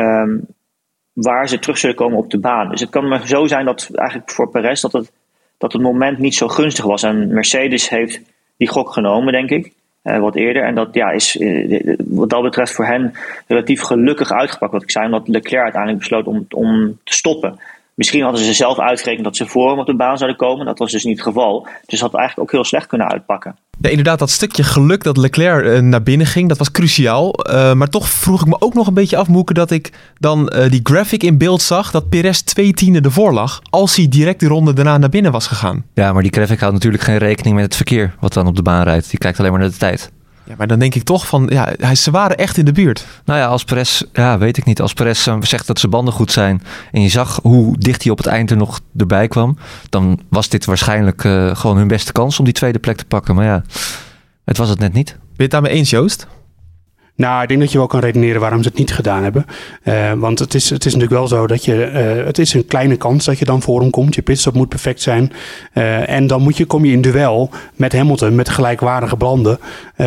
B: waar ze terug zullen komen op de baan. Dus het kan maar zo zijn dat eigenlijk voor Perez dat het moment niet zo gunstig was. En Mercedes heeft die gok genomen, denk ik, wat eerder. En dat is wat dat betreft voor hen relatief gelukkig uitgepakt. Wat ik zei, omdat Leclerc uiteindelijk besloot om te stoppen. Misschien hadden ze zelf uitgerekend dat ze voor hem op de baan zouden komen. Dat was dus niet het geval. Dus dat had eigenlijk ook heel slecht kunnen uitpakken.
G: Ja, inderdaad, dat stukje geluk dat Leclerc naar binnen ging, dat was cruciaal. Maar toch vroeg ik me ook nog een beetje af, Moeke, dat ik dan die graphic in beeld zag dat Perez 2/10 ervoor lag, als hij direct de ronde daarna naar binnen was gegaan.
C: Ja, maar die graphic houdt natuurlijk geen rekening met het verkeer wat dan op de baan rijdt. Die kijkt alleen maar naar de tijd.
G: Ja, maar dan denk ik toch van, ze waren echt in de buurt.
C: Nou ja, als Perez, weet ik niet. Als Perez zegt dat zijn banden goed zijn en je zag hoe dicht hij op het eind er nog erbij kwam, dan was dit waarschijnlijk gewoon hun beste kans om die tweede plek te pakken. Maar ja, het was het net niet. Ben
G: je het daarmee eens, Joost?
D: Nou, ik denk dat je wel kan redeneren waarom ze het niet gedaan hebben. Want het is natuurlijk wel zo dat het is een kleine kans dat je dan voor hem komt. Je pitstop moet perfect zijn. En dan kom je in duel met Hamilton met gelijkwaardige banden.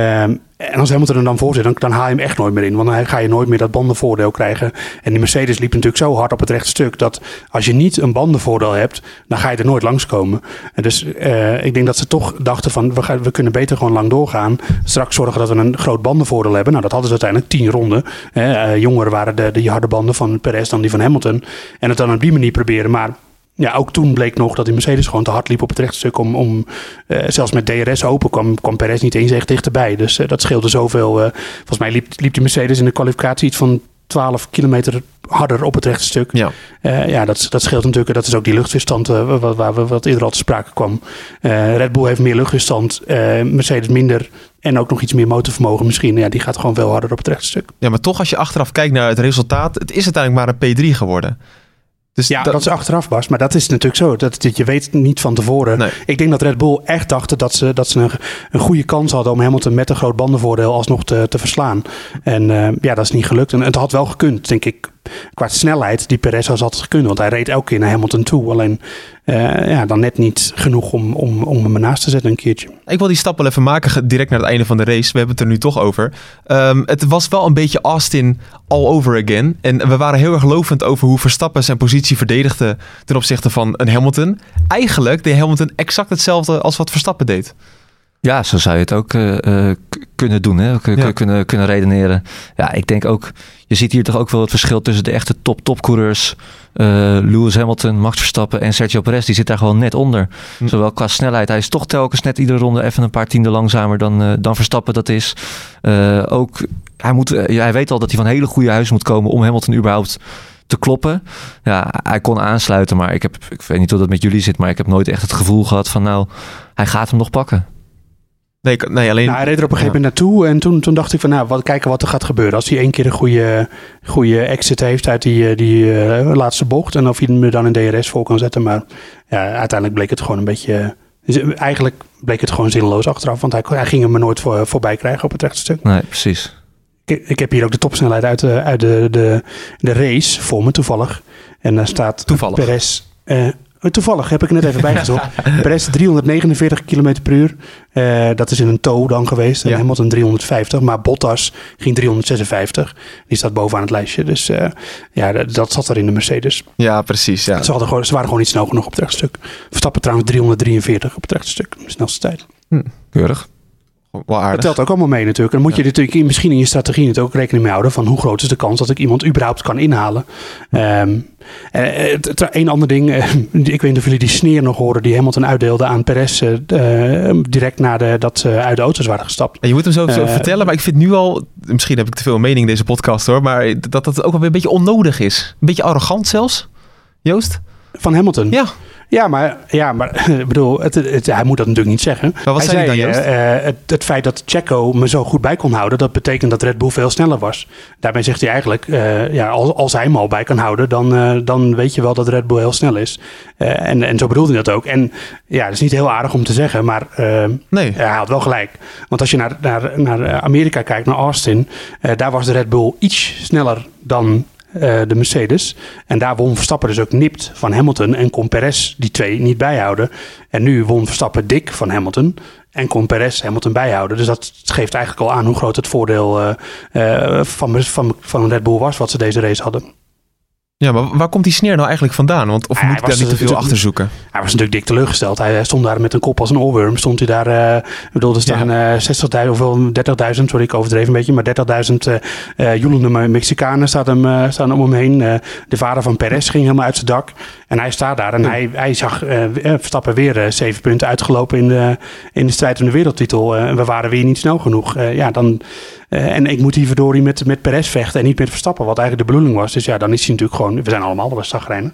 D: En als Hamilton er dan voor zit, dan haal je hem echt nooit meer in. Want dan ga je nooit meer dat bandenvoordeel krijgen. En die Mercedes liep natuurlijk zo hard op het rechte stuk dat als je niet een bandenvoordeel hebt, dan ga je er nooit langskomen. En dus ik denk dat ze toch dachten van we kunnen beter gewoon lang doorgaan. Straks zorgen dat we een groot bandenvoordeel hebben. Nou, dat hadden ze uiteindelijk 10 ronden. Jonger waren de harde banden van Perez dan die van Hamilton. En het dan op die manier proberen. Maar ja, ook toen bleek nog dat die Mercedes gewoon te hard liep op het rechtstuk. Zelfs met DRS open kwam Perez niet eens echt dichterbij. Dus dat scheelde zoveel. Volgens mij liep die Mercedes in de kwalificatie iets van 12 kilometer harder op het rechtstuk. Ja, dat scheelt natuurlijk. Dat is ook die luchtweerstand wat eerder al te sprake kwam. Red Bull heeft meer luchtweerstand, Mercedes minder. En ook nog iets meer motorvermogen misschien. Ja, die gaat gewoon veel harder op het rechtstuk.
G: Ja, maar toch als je achteraf kijkt naar het resultaat, het is uiteindelijk maar een P3 geworden.
D: Dus ja, dat is achteraf, Bas. Maar dat is natuurlijk zo. Je weet niet van tevoren. Nee. Ik denk dat Red Bull echt dachten dat ze een goede kans hadden om Hamilton met een groot bandenvoordeel alsnog te verslaan. En dat is niet gelukt. En het had wel gekund, denk ik, qua snelheid die Perez had gekund. Want hij reed elke keer naar Hamilton toe. Alleen dan net niet genoeg om hem ernaast te zetten een keertje.
G: Ik wil die stap wel even maken direct naar het einde van de race. We hebben het er nu toch over. Het was wel een beetje Austin all over again. En we waren heel erg lovend over hoe Verstappen zijn positie verdedigde ten opzichte van een Hamilton. Eigenlijk deed Hamilton exact hetzelfde als wat Verstappen deed.
C: Ja, zo zou je het ook kunnen doen. Hè? Kunnen redeneren. Ja, ik denk ook, je ziet hier toch ook wel het verschil tussen de echte topcoureurs. Lewis Hamilton, Max Verstappen en Sergio Perez. Die zit daar gewoon net onder. Zowel qua snelheid. Hij is toch telkens net iedere ronde even een paar tienden langzamer dan Verstappen dat is. Ook, hij weet al dat hij van hele goede huis moet komen om Hamilton überhaupt te kloppen. Ja, hij kon aansluiten, maar ik weet niet hoe dat met jullie zit, maar ik heb nooit echt het gevoel gehad van hij gaat hem nog pakken.
G: Nee, alleen...
D: hij reed er op een gegeven moment naartoe en toen dacht ik van kijken wat er gaat gebeuren. Als hij 1 keer een goede exit heeft uit die laatste bocht en of hij hem dan in DRS voor kan zetten. Maar ja, uiteindelijk bleek het gewoon een beetje... Eigenlijk bleek het gewoon zinloos achteraf, want hij ging hem er nooit voorbij krijgen op het rechte stuk.
C: Nee, precies.
D: Ik heb hier ook de topsnelheid uit de race voor me, toevallig. En daar staat Perez... Toevallig heb ik net even bijgezocht. Perez 349 km per uur. Dat is in een tow dan geweest. En Hamilton 350. Maar Bottas ging 356. Die staat bovenaan het lijstje. Dus dat zat er in de Mercedes.
G: Ja, precies. Ja.
D: Ze waren gewoon niet snel genoeg op het rechtstuk. Verstappen trouwens 343 op het rechtstuk. De snelste tijd.
C: Keurig.
D: Dat telt ook allemaal mee natuurlijk. En dan moet je natuurlijk misschien in je strategie natuurlijk ook rekening mee houden van hoe groot is de kans dat ik iemand überhaupt kan inhalen. Een ander ding, ik weet niet of jullie die sneer nog horen die Hamilton uitdeelde aan Perez direct nadat ze uit de auto's waren gestapt.
G: En je moet hem zo vertellen, maar ik vind nu al, misschien heb ik te veel mening in deze podcast hoor, maar dat het ook wel weer een beetje onnodig is. Een beetje arrogant zelfs, Joost?
D: Van Hamilton?
G: Ja.
D: Ja, maar ik bedoel, hij moet dat natuurlijk niet zeggen.
G: Maar wat zei hij dan, Joost?
D: Het feit dat Checo me zo goed bij kon houden, dat betekent dat Red Bull veel sneller was. Daarmee zegt hij eigenlijk, als hij hem al bij kan houden, dan weet je wel dat Red Bull heel snel is. En zo bedoelde hij dat ook. En ja, dat is niet heel aardig om te zeggen, maar
G: Nee.
D: hij had wel gelijk. Want als je naar Amerika kijkt, naar Austin, daar was de Red Bull iets sneller dan de Mercedes. En daar won Verstappen dus ook nipt van Hamilton en kon Perez die twee niet bijhouden. En nu won Verstappen dik van Hamilton en kon Perez Hamilton bijhouden. Dus dat geeft eigenlijk al aan hoe groot het voordeel van Red Bull was wat ze deze race hadden.
G: Ja, maar waar komt die sneer nou eigenlijk vandaan? Want of moet ik daar niet te veel achter zoeken?
D: Hij was natuurlijk dik teleurgesteld. Hij stond daar met een kop als een oorworm. Stond hij daar, er staan 60.000 of 30.000, sorry, ik overdreven een beetje, maar 30.000 joelende Mexicanen staan om hem heen. De vader van Perez ging helemaal uit zijn dak. En hij staat daar en hij zag Verstappen weer 7 punten uitgelopen in de strijd om de wereldtitel. En we waren weer niet snel genoeg. En ik moet hier verdorie met Perez vechten en niet met Verstappen, wat eigenlijk de bedoeling was. Dus ja, dan is hij natuurlijk gewoon, we zijn allemaal wel chagrijnen.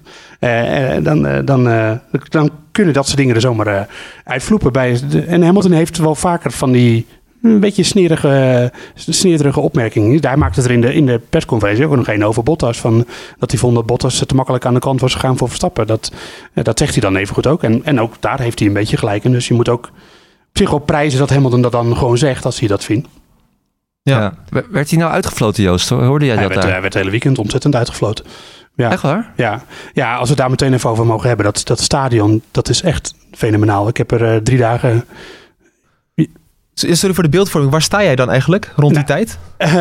D: Dan kunnen dat soort dingen er zomaar uitvloepen bij. En Hamilton heeft wel vaker van die een beetje snerige opmerkingen. Hij maakte het er in de persconferentie ook nog een over Bottas. Dat hij vond dat Bottas te makkelijk aan de kant was gegaan voor Verstappen. Dat zegt hij dan even goed ook. En ook daar heeft hij een beetje gelijk in. Dus je moet ook op zich ook prijzen dat Hamilton dat dan gewoon zegt als hij dat vindt.
C: Ja. Werd hij nou uitgefloten, Joost? Hoorde jij dat daar?
D: Hij werd het hele weekend ontzettend uitgefloten. Ja.
C: Echt waar?
D: Ja, als we het daar meteen even over mogen hebben. Dat stadion, dat is echt fenomenaal. Ik heb er 3 dagen...
G: Sorry voor de beeldvorming. Waar sta jij dan eigenlijk rond die tijd?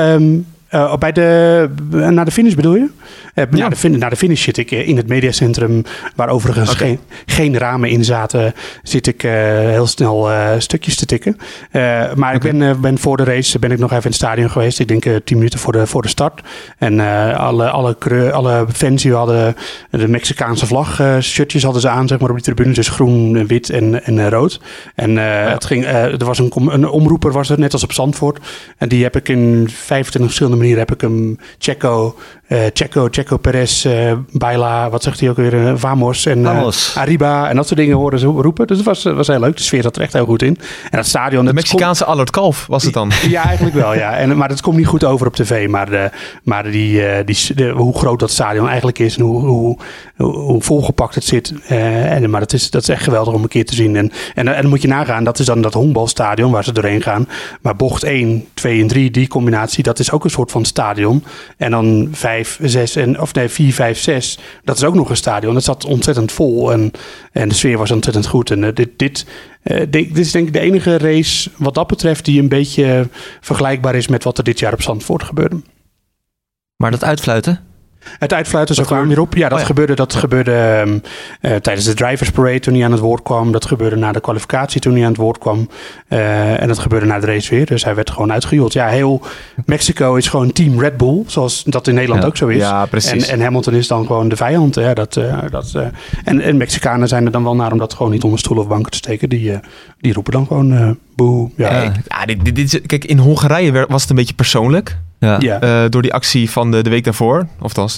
D: Naar de finish bedoel je? Na de finish zit ik in het mediacentrum, waar overigens geen ramen in zaten, zit ik heel snel stukjes te tikken. Maar ik ben voor de race nog even in het stadion geweest. Ik denk 10 minuten voor de start. En alle fans die hadden de Mexicaanse vlag shirtjes hadden ze aan, zeg maar, op die tribune. Dus groen, wit en rood. En er was een omroeper, was er net als op Zandvoort. En die heb ik in 25 verschillende manieren heb ik hem Checo, Perez, Baila, wat zegt hij ook weer, Vamos en Arriba en dat soort dingen horen ze roepen. Dus het was heel leuk. De sfeer zat er echt heel goed in. En dat stadion...
G: De Mexicaanse Allard Kalf was het dan?
D: Ja, eigenlijk wel, ja. Maar dat komt niet goed over op tv. Maar hoe groot dat stadion eigenlijk is en hoe volgepakt het zit. Maar dat is echt geweldig om een keer te zien. En dan moet je nagaan, dat is dan dat honkbalstadion waar ze doorheen gaan. Maar bocht 1, 2 en 3, die combinatie, dat is ook een soort van stadion. En dan 4, 5, 6, dat is ook nog een stadion. Dat zat ontzettend vol en de sfeer was ontzettend goed. En dit is denk ik de enige race wat dat betreft die een beetje vergelijkbaar is met wat er dit jaar op Zandvoort gebeurde.
C: Maar dat uitfluiten?
D: Het uitfluiten, zo kwam weer op. Ja, dat gebeurde tijdens de Drivers Parade toen hij aan het woord kwam. Dat gebeurde na de kwalificatie toen hij aan het woord kwam. En dat gebeurde na de race weer. Dus hij werd gewoon uitgejoeld. Ja, heel Mexico is gewoon team Red Bull. Zoals dat in Nederland ook zo is.
G: Ja, precies.
D: En Hamilton is dan gewoon de vijand. Ja, en Mexicanen zijn er dan wel naar om dat gewoon niet onder stoelen of banken te steken. Die roepen dan gewoon boe. Ja,
G: kijk, in Hongarije was het een beetje persoonlijk. Ja. Door die actie van de week daarvoor.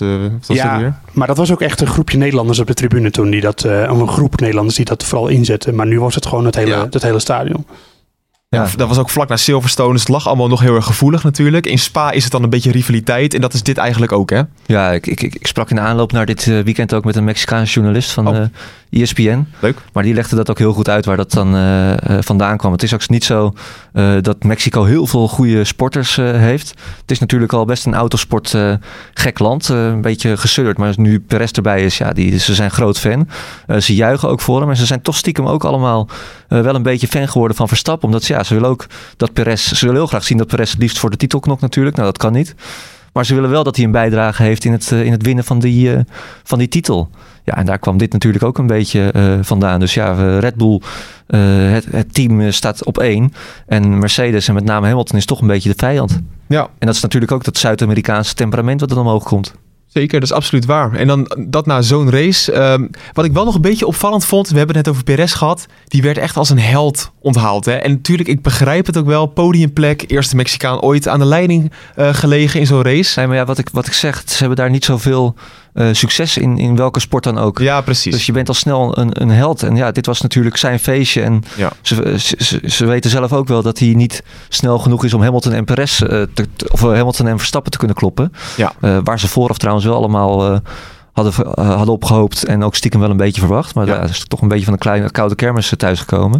D: Maar dat was ook echt een groepje Nederlanders op de tribune toen. Een groep Nederlanders die dat vooral inzetten. Maar nu was het gewoon het hele stadion.
G: Ja, dat was ook vlak na Silverstone. Dus het lag allemaal nog heel erg gevoelig natuurlijk. In Spa is het dan een beetje rivaliteit. En dat is dit eigenlijk ook, hè?
C: Ja, ik sprak in de aanloop naar dit weekend ook met een Mexicaanse journalist van ESPN.
G: Leuk.
C: Maar die legde dat ook heel goed uit waar dat dan vandaan kwam. Het is ook niet zo dat Mexico heel veel goede sporters heeft. Het is natuurlijk al best een autosport gek land. Een beetje gesudderd. Maar nu Perez erbij is, ze zijn groot fan. Ze juichen ook voor hem. En ze zijn toch stiekem ook allemaal wel een beetje fan geworden van Verstappen. Omdat ze willen ook dat Perez... Ze willen heel graag zien dat Perez het liefst voor de titel knokt natuurlijk. Nou, dat kan niet. Maar ze willen wel dat hij een bijdrage heeft in het winnen van die titel. Ja, en daar kwam dit natuurlijk ook een beetje vandaan. Dus Red Bull, het team staat op 1. En Mercedes en met name Hamilton is toch een beetje de vijand.
G: Ja.
C: En dat is natuurlijk ook dat Zuid-Amerikaanse temperament wat er omhoog komt.
G: Zeker, dat is absoluut waar. En dan dat na zo'n race. Wat ik wel nog een beetje opvallend vond, we hebben het net over Perez gehad. Die werd echt als een held onthaald. Hè? En natuurlijk, ik begrijp het ook wel. Podiumplek, eerste Mexicaan ooit aan de leiding gelegen in zo'n race.
C: Nee, maar wat ik zeg, ze hebben daar niet zoveel succes in welke sport dan ook.
G: Ja, precies.
C: Dus je bent al snel een held. En ja, dit was natuurlijk zijn feestje. En ze weten zelf ook wel dat hij niet snel genoeg is om Hamilton en Perez of Hamilton en Verstappen te kunnen kloppen. Ja. Waar ze vooraf trouwens wel allemaal hadden opgehoopt en ook stiekem wel een beetje verwacht. Maar daar is toch een beetje van een kleine koude kermis thuisgekomen.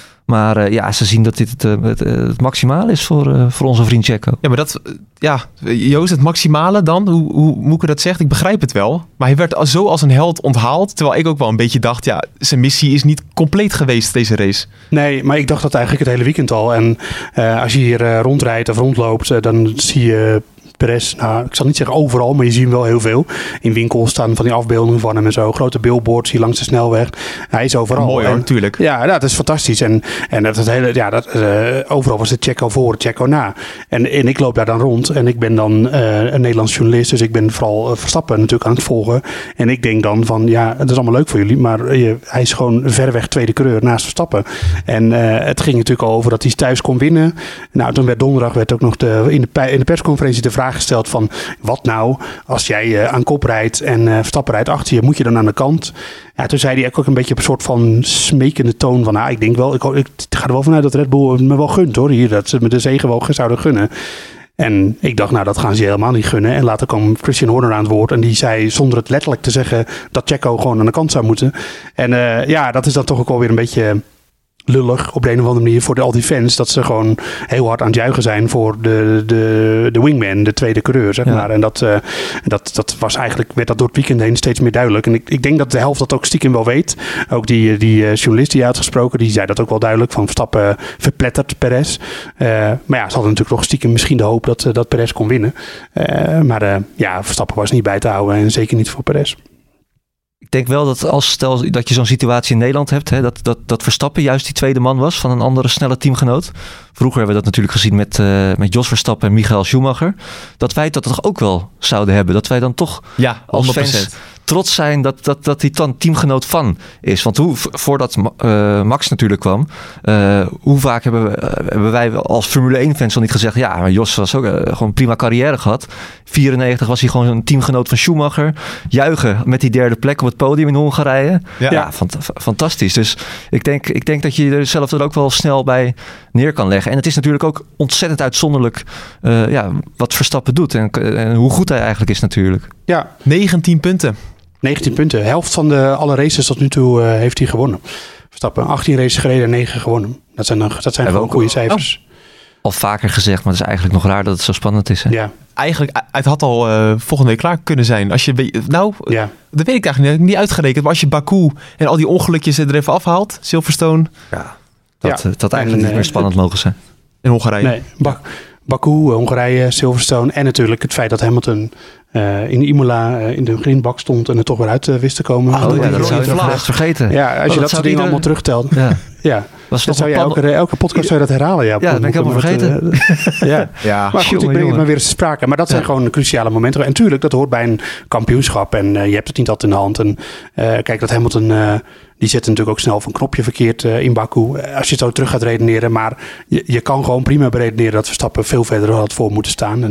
C: Maar ze zien dat dit het maximale is voor onze vriend Checo.
G: Ja, maar Joost, het maximale dan? Hoe moet ik dat zeggen? Ik begrijp het wel. Maar hij werd zo als een held onthaald. Terwijl ik ook wel een beetje dacht, zijn missie is niet compleet geweest, deze race.
D: Nee, maar ik dacht dat eigenlijk het hele weekend al. En als je hier rondrijdt of rondloopt, dan zie je Perez, ik zal niet zeggen overal, maar je ziet hem wel heel veel. In winkels staan van die afbeeldingen van hem en zo. Grote billboards hier langs de snelweg. Hij is overal.
G: Mooi hoor, natuurlijk.
D: Ja, dat is fantastisch. En dat hele, overal was het Checo voor, Checo na. En ik loop daar dan rond. En ik ben dan een Nederlands journalist. Dus ik ben vooral Verstappen natuurlijk aan het volgen. En ik denk dan van, het is allemaal leuk voor jullie. Maar hij is gewoon verreweg tweede coureur naast Verstappen. En het ging natuurlijk al over dat hij thuis kon winnen. Nou, toen werd ook nog in de persconferentie de vraag gesteld van, wat nou als jij aan kop rijdt en Verstappen rijdt achter je, moet je dan aan de kant? Ja, toen zei hij ook een beetje op een soort van smekende toon van, ik denk wel, ik ga er wel vanuit dat Red Bull me wel gunt hoor, hier, dat ze me de zege wel zouden gunnen. En ik dacht, dat gaan ze helemaal niet gunnen. En later kwam Christian Horner aan het woord. En die zei, zonder het letterlijk te zeggen, dat Checo gewoon aan de kant zou moeten. En dat is dan toch ook alweer een beetje lullig op de een of andere manier voor al die fans, dat ze gewoon heel hard aan het juichen zijn voor de wingman, de tweede coureur, zeg maar. En dat was eigenlijk, werd dat door het weekend heen steeds meer duidelijk. En ik denk dat de helft dat ook stiekem wel weet. Ook die journalist die had gesproken, die zei dat ook wel duidelijk, van Verstappen verplettert Perez. Maar ze hadden natuurlijk nog stiekem misschien de hoop dat Perez kon winnen. Verstappen was niet bij te houden en zeker niet voor Perez.
C: Ik denk wel dat stel dat je zo'n situatie in Nederland hebt, dat Verstappen juist die tweede man was van een andere snelle teamgenoot. Vroeger hebben we dat natuurlijk gezien met Jos Verstappen en Michael Schumacher. Dat wij dat toch ook wel zouden hebben. Dat wij dan toch als fans trots zijn dat hij dan teamgenoot van is. Want voordat Max natuurlijk kwam, hoe vaak hebben wij als Formule 1 fans al niet gezegd, maar Jos was ook gewoon prima carrière gehad. 94 was hij gewoon een teamgenoot van Schumacher. Juichen met die derde plek op het podium in Hongarije. Ja, fantastisch. Dus ik denk dat je er zelf er ook wel snel bij neer kan leggen. En het is natuurlijk ook ontzettend uitzonderlijk wat Verstappen doet en hoe goed hij eigenlijk is natuurlijk.
D: Ja,
G: 19 punten.
D: 19 punten. Helft van alle races tot nu toe heeft hij gewonnen. Verstappen, 18 races gereden en 9 gewonnen. Dat zijn gewoon goede cijfers.
C: Al vaker gezegd, maar het is eigenlijk nog raar dat het zo spannend is. Hè?
D: Ja.
G: Eigenlijk, het had al volgende week klaar kunnen zijn. Als je, dat weet ik eigenlijk niet uitgerekend. Maar als je Baku en al die ongelukjes er even afhaalt, Silverstone.
C: Ja, dat eigenlijk niet meer spannend mogen zijn.
G: In Hongarije.
D: Nee, Baku, Hongarije, Silverstone en natuurlijk het feit dat Hamilton in Imola in de grindbak stond en er toch weer uit wist te komen.
C: Dat zou je nog echt vergeten.
D: Ja, als je dat soort dingen allemaal terugtelt. Ja. Dat zou je elke podcast zou je dat herhalen. Ja,
C: dat ben ik helemaal vergeten.
D: Maar goed, ik breng het maar weer eens te sprake. Maar dat zijn gewoon cruciale momenten. En natuurlijk, dat hoort bij een kampioenschap. En je hebt het niet altijd in de hand. En kijk, dat Hamilton, die zet natuurlijk ook snel van knopje verkeerd in Baku. Als je zo terug gaat redeneren. Maar je kan gewoon prima beredeneren dat Verstappen veel verder had voor moeten staan.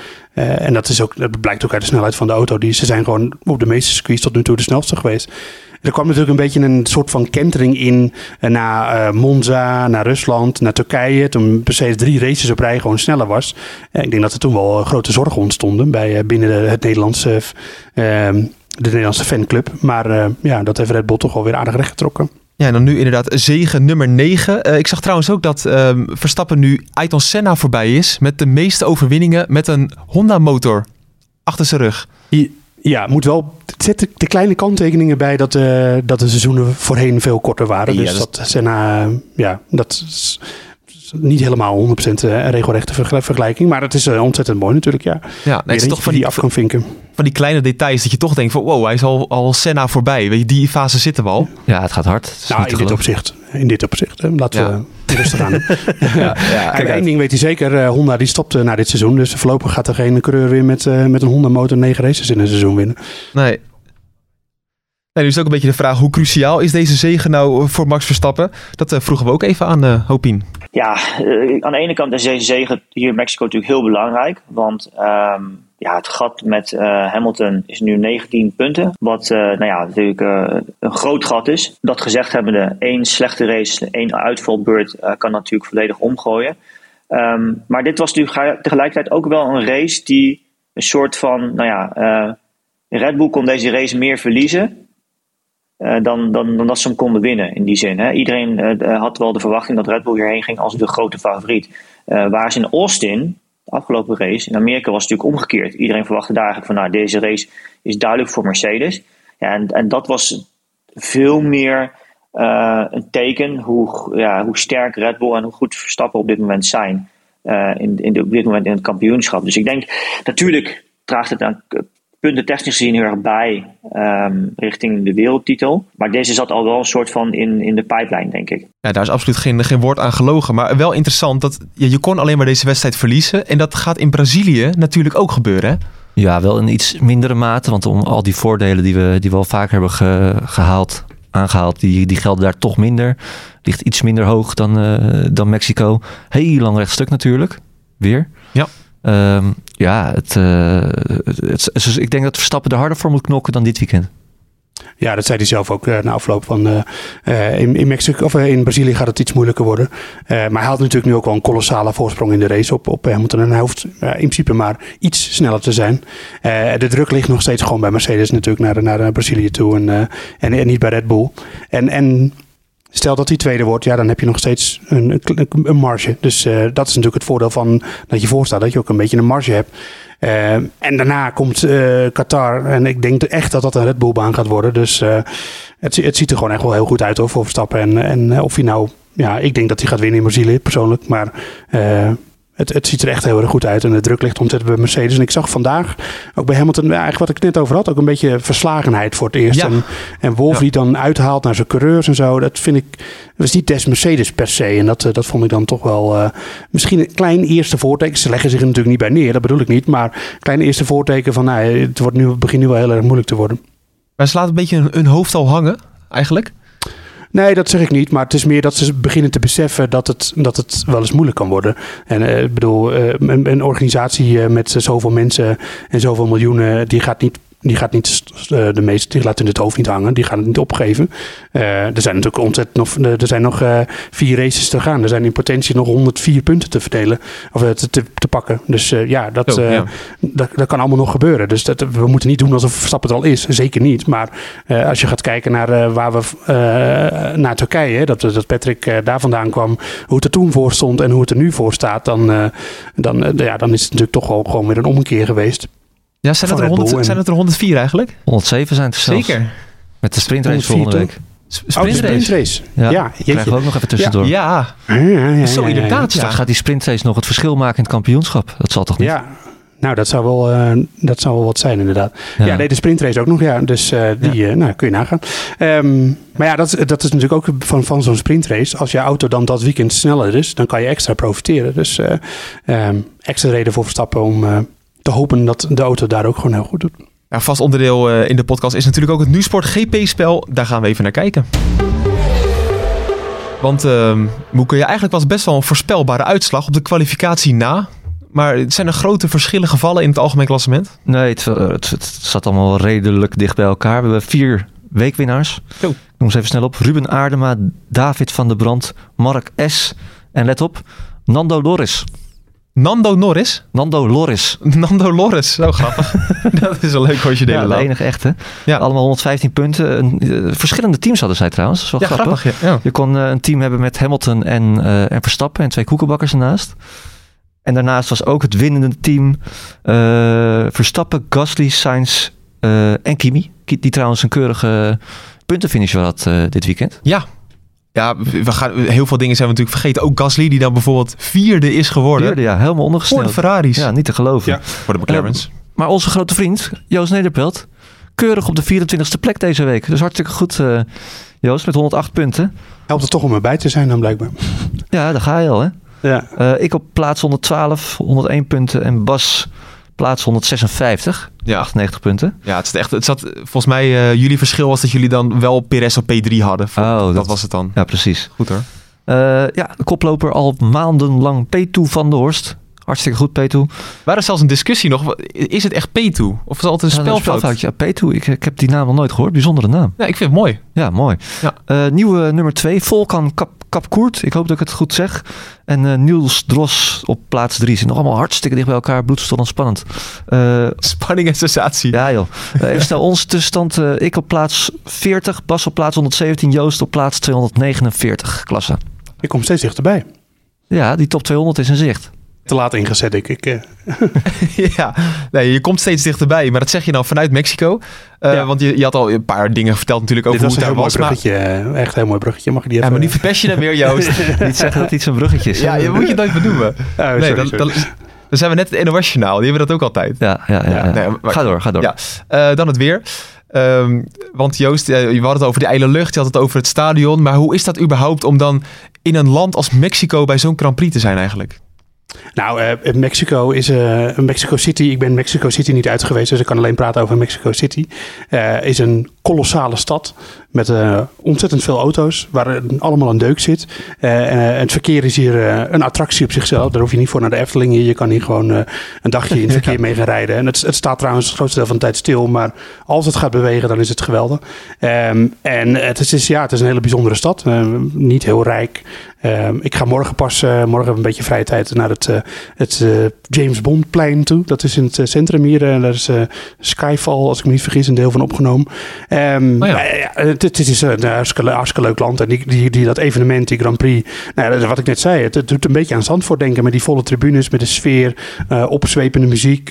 D: En dat blijkt ook uit de snelheid van de auto. Ze zijn gewoon op de meeste circuits tot nu toe de snelste geweest. Er kwam natuurlijk een beetje een soort van kentering in naar Monza, naar Rusland, naar Turkije. Toen Mercedes 3 races op rij gewoon sneller was. Ik denk dat er toen wel grote zorgen ontstonden binnen het Nederlandse, de Nederlandse fanclub. Maar dat heeft Red Bull toch wel weer aardig rechtgetrokken.
G: Ja, en dan nu inderdaad zege nummer 9. Ik zag trouwens ook dat Verstappen nu Ayrton Senna voorbij is met de meeste overwinningen met een Honda-motor achter zijn rug.
D: Ja, moet wel. Het zet de kleine kanttekeningen bij dat de seizoenen voorheen veel korter waren. Dus dat Senna, dat is niet helemaal 100% een regelrechte vergelijking. Maar het is ontzettend mooi natuurlijk, ja.
G: Ja, het is toch van die
D: af kan vinken.
G: Van die kleine details dat je toch denkt van wow, hij is al Senna voorbij. Weet je, die fase zitten we al.
C: Ja, het gaat hard. Het
D: in dit opzicht. Laten we rustig aan. Kijk, één ding weet hij zeker. Honda die stopt na dit seizoen. Dus voorlopig gaat er geen coureur weer met een Honda motor 9 races in een seizoen winnen.
G: Nee. Nu is ook een beetje de vraag, hoe cruciaal is deze zege nou voor Max Verstappen? Dat vroegen we ook even aan Hopien.
B: Ja, aan de ene kant is deze zege hier in Mexico natuurlijk heel belangrijk. Want het gat met Hamilton is nu 19 punten. Wat natuurlijk een groot gat is. Dat gezegd hebbende, 1 slechte race, 1 uitvalbeurt kan natuurlijk volledig omgooien. Maar dit was natuurlijk tegelijkertijd ook wel een race die een soort van... Red Bull kon deze race meer verliezen dan dat ze hem konden winnen in die zin. Hè. Iedereen had wel de verwachting dat Red Bull hierheen ging als de grote favoriet. Waar ze in Austin, de afgelopen race, in Amerika was het natuurlijk omgekeerd. Iedereen verwachtte daar eigenlijk van deze race is duidelijk voor Mercedes. Ja, en dat was veel meer een teken hoe sterk Red Bull en hoe goed Verstappen op dit moment zijn. Op dit moment in het kampioenschap. Dus ik denk, natuurlijk draagt het aan punten technisch gezien heel erg bij richting de wereldtitel. Maar deze zat al wel een soort van in de pipeline, denk ik.
G: Ja, daar is absoluut geen woord aan gelogen. Maar wel interessant dat je kon alleen maar deze wedstrijd verliezen. En dat gaat in Brazilië natuurlijk ook gebeuren, hè?
C: Ja, wel in iets mindere mate. Want om al die voordelen die we al vaker hebben aangehaald, die gelden daar toch minder. Ligt iets minder hoog dan Mexico. Heel lang rechtstuk natuurlijk. Weer.
G: Ja.
C: Ik denk dat Verstappen er harder voor moet knokken dan dit weekend.
D: Ja, dat zei hij zelf ook na afloop van in Mexico of in Brazilië gaat het iets moeilijker worden. Maar hij had natuurlijk nu ook wel een kolossale voorsprong in de race op Hamilton. En hij hoeft in principe maar iets sneller te zijn. De druk ligt nog steeds gewoon bij Mercedes natuurlijk naar Brazilië toe en niet bij Red Bull. En stel dat hij tweede wordt, dan heb je nog steeds een marge. Dus dat is natuurlijk het voordeel van dat je voorstaat, dat je ook een beetje een marge hebt. En daarna komt Qatar. En ik denk echt dat een Red Bull baan gaat worden. Dus het ziet er gewoon echt wel heel goed uit hoor, voor Verstappen. En of hij nou... Ja, ik denk dat hij gaat winnen in Brazilië persoonlijk. Maar het ziet er echt heel erg goed uit. En de druk ligt ontzettend bij Mercedes. En ik zag vandaag ook bij Hamilton, eigenlijk wat ik net over had, ook een beetje verslagenheid voor het eerst.
G: Ja.
D: En Wolff die dan uithaalt naar zijn coureurs en zo. Dat vind ik, was niet des Mercedes per se. En dat vond ik dan toch wel misschien een klein eerste voorteken. Ze leggen zich er natuurlijk niet bij neer, dat bedoel ik niet. Maar een klein eerste voorteken van het begint nu wel heel erg moeilijk te worden.
G: Maar ze laten een beetje hun hoofd al hangen, eigenlijk.
D: Nee, dat zeg ik niet. Maar het is meer dat ze beginnen te beseffen dat het wel eens moeilijk kan worden. En ik bedoel, een organisatie met zoveel mensen en zoveel miljoenen, die gaat niet de meeste, die laten het hoofd niet hangen. Die gaan het niet opgeven. Er zijn natuurlijk ontzettend er zijn nog 4 races te gaan. Er zijn in potentie nog 104 punten te verdelen. Of te pakken. Dus dat kan allemaal nog gebeuren. Dus we moeten niet doen alsof Verstappen het al is. Zeker niet. Maar als je gaat kijken naar waar we naar Turkije, dat Patrick daar vandaan kwam, hoe het er toen voor stond en hoe het er nu voor staat, dan is het natuurlijk toch wel gewoon weer een ommekeer geweest.
G: Ja, zijn het er 104 eigenlijk?
C: 107 zijn het er zelfs.
G: Zeker.
C: Met de sprintrace volgende week.
D: Sprintrace. Ja,
C: krijgen we ook nog even tussendoor.
G: Ja. Zo inderdaad.
C: Dus dan gaat die sprintrace nog het verschil maken in het kampioenschap. Dat zal toch niet?
D: Ja. Nou, dat zou wel wat zijn inderdaad. Ja, de sprintrace ook nog. Ja, dus kun je nagaan. Maar ja, dat is natuurlijk ook van zo'n sprintrace. Als je auto dan dat weekend sneller is, dan kan je extra profiteren. Dus extra reden voor Verstappen om te hopen dat de auto daar ook gewoon heel goed doet.
G: Ja, vast onderdeel in de podcast is natuurlijk ook het NuSport GP-spel. Daar gaan we even naar kijken. Want Moeke, eigenlijk was best wel een voorspelbare uitslag op de kwalificatie na. Maar zijn er grote verschillen gevallen in het algemeen klassement?
C: Nee, het zat allemaal redelijk dicht bij elkaar. We hebben 4 weekwinnaars. Ik noem ze even snel op. Ruben Aardema, David van der Brand, Mark S. En let op, Nando Loris.
G: Nando Norris?
C: Nando Loris.
G: Nando Loris, zo grappig. Dat is een leuk originele naam.
C: De enige echte. Ja. Allemaal 115 punten. Verschillende teams hadden zij trouwens. Dat is wel grappig.
G: Ja.
C: Je kon een team hebben met Hamilton en Verstappen en 2 koekenbakkers ernaast. En daarnaast was ook het winnende team Verstappen, Gasly, Sainz en Kimi. Die trouwens een keurige puntenfinisher had dit weekend.
G: Ja, heel veel dingen zijn we natuurlijk vergeten. Ook Gasly, die dan bijvoorbeeld 4e is geworden.
C: 4e, ja, helemaal ondergesneld.
G: Voor de Ferraris.
C: Ja, niet te geloven.
G: Ja, voor de McLaren's.
C: Maar onze grote vriend, Joost Nederpelt, keurig op de 24e plek deze week. Dus hartstikke goed, Joost, met 108 punten.
D: Helpt het toch om erbij te zijn dan blijkbaar.
C: Ja, daar ga je al, hè?
D: Ja.
C: Ik op plaats 112, 101 punten. En Bas plaats 156, 98 punten.
G: Ja, het zat volgens mij, jullie verschil was dat jullie dan wel Perez op P3 hadden. Dat was het dan.
C: Ja, precies.
G: Goed hoor.
C: De koploper al maandenlang P2 van der Horst. Hartstikke goed, P2.
G: Waar is zelfs een discussie nog. Is het echt P2? Of is het altijd een spelfout?
C: Ja, P2. Ik heb die naam nog nooit gehoord. Bijzondere naam.
G: Ja, ik vind het mooi.
C: Ja, mooi.
G: Ja.
C: Nieuwe nummer 2. Volkan Kapkoert. Ik hoop dat ik het goed zeg. En Niels Dros op plaats 3. Zijn nog allemaal hartstikke dicht bij elkaar. Bloedstollend spannend.
G: Spanning en sensatie.
C: Ja joh. Even snel onze tussenstand. Ik op plaats 40. Bas op plaats 117. Joost op plaats 249. Klasse.
D: Ik kom steeds dichterbij.
C: Ja, die top 200 is in zicht.
D: Te laat ingezet, denk ik.
G: Ja, nee, je komt steeds dichterbij. Maar dat zeg je nou vanuit Mexico. Want je had al een paar dingen verteld natuurlijk over
D: Dit
G: hoe het daar was.
D: Dit was een heel mooi bruggetje. Echt een heel mooi bruggetje. Mag ik die even...
G: Ja, maar nu verpest je hem weer, Joost.
C: Niet zeggen dat iets een bruggetje is.
G: Ja, je moet je nooit benoemen.
D: Sorry.
G: Dan zijn we net het NOS-journaal. Die hebben dat ook altijd.
C: Ja.
G: Nee, maar,
C: Ga door.
G: Ja, dan het weer. Want Joost, je had het over de ijle lucht. Je had het over het stadion. Maar hoe is dat überhaupt om dan in een land als Mexico bij zo'n Grand Prix te zijn eigenlijk?
D: Nou, Mexico is Mexico City. Ik ben Mexico City niet uit geweest, dus ik kan alleen praten over Mexico City. Is een kolossale stad met ontzettend veel auto's, waar allemaal een deuk zit. Het verkeer is hier een attractie op zichzelf. Daar hoef je niet voor naar de Efteling. Je kan hier gewoon een dagje in het verkeer mee gaan rijden. En het staat trouwens het grootste deel van de tijd stil, maar als het gaat bewegen, dan is het geweldig. En het is een hele bijzondere stad. Niet heel rijk. Ik ga morgen een beetje vrije tijd naar het James Bond plein toe. Dat is in het centrum hier. Daar is Skyfall, als ik me niet vergis, een deel van opgenomen. Het is een hartstikke leuk land. En die dat evenement, die Grand Prix, wat ik net zei, het doet een beetje aan Zandvoort denken met die volle tribunes, met de sfeer, opzwepende muziek.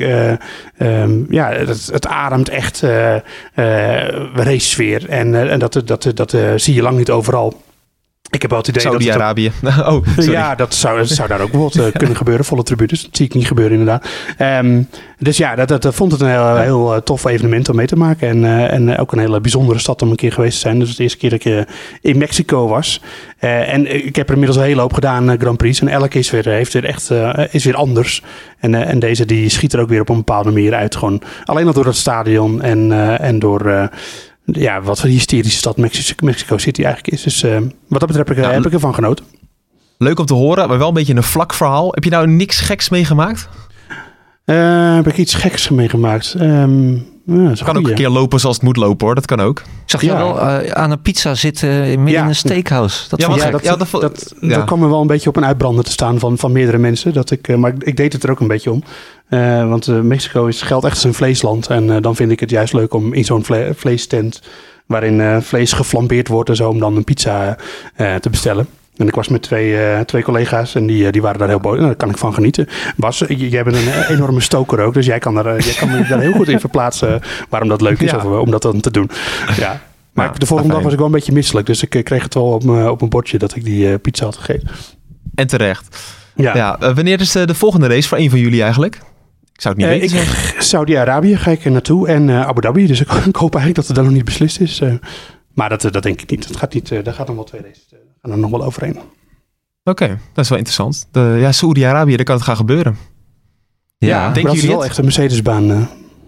D: Het ademt echt race-sfeer. En dat zie je lang niet overal. Ik heb wel het idee
G: Saudi-Arabië.
D: Ja, dat zou daar ook bijvoorbeeld kunnen gebeuren. Volle tribunes. Dat zie ik niet gebeuren inderdaad. Dus ja, dat vond het een heel tof evenement om mee te maken. En ook een hele bijzondere stad om een keer geweest te zijn. Dus het de eerste keer dat ik in Mexico was. En ik heb er inmiddels een hele hoop gedaan, Grand Prix. En elke is weer anders. En deze die schiet er ook weer op een bepaalde manier uit. Gewoon alleen al door het stadion en door... wat voor hysterische stad Mexico City eigenlijk is. Dus wat dat betreft heb ik ervan genoten.
G: Leuk om te horen, maar wel een beetje een vlak verhaal. Heb je nou niks geks meegemaakt?
D: Heb ik iets geks meegemaakt?
G: Kan ook een keer lopen zoals het moet lopen hoor. Dat kan ook.
C: Ik zag je wel aan een pizza zitten midden in een steakhouse.
D: Dat kwam me wel een beetje op een uitbrander te staan van meerdere mensen. Maar ik deed het er ook een beetje om. Want Mexico geldt echt als een vleesland. En dan vind ik het juist leuk om in zo'n vleestent, waarin vlees geflambeerd wordt en zo, om dan een pizza te bestellen. En ik was met twee collega's en die waren daar heel boos. Daar kan ik van genieten. Bas, jij bent een enorme stoker ook. Dus jij kan me daar heel goed in verplaatsen waarom dat leuk is om dat dan te doen. Ja. Maar de volgende dag was ik wel een beetje misselijk. Dus ik kreeg het wel op mijn bordje dat ik die pizza had gegeten.
G: En terecht. Ja. Wanneer is de volgende race voor een van jullie eigenlijk? Ik zou het niet weten.
D: Saudi-Arabië ga ik er naartoe en Abu Dhabi. Dus ik hoop eigenlijk dat het dan nog niet beslist is. Maar dat denk ik niet. Het gaat niet. Daar gaat nog wel 2 races. Gaan er nog wel overheen.
G: Oké, dat is wel interessant. Saudi-Arabië, daar kan het gaan gebeuren.
C: Ja,
D: denk je wel echt een Mercedesbaan.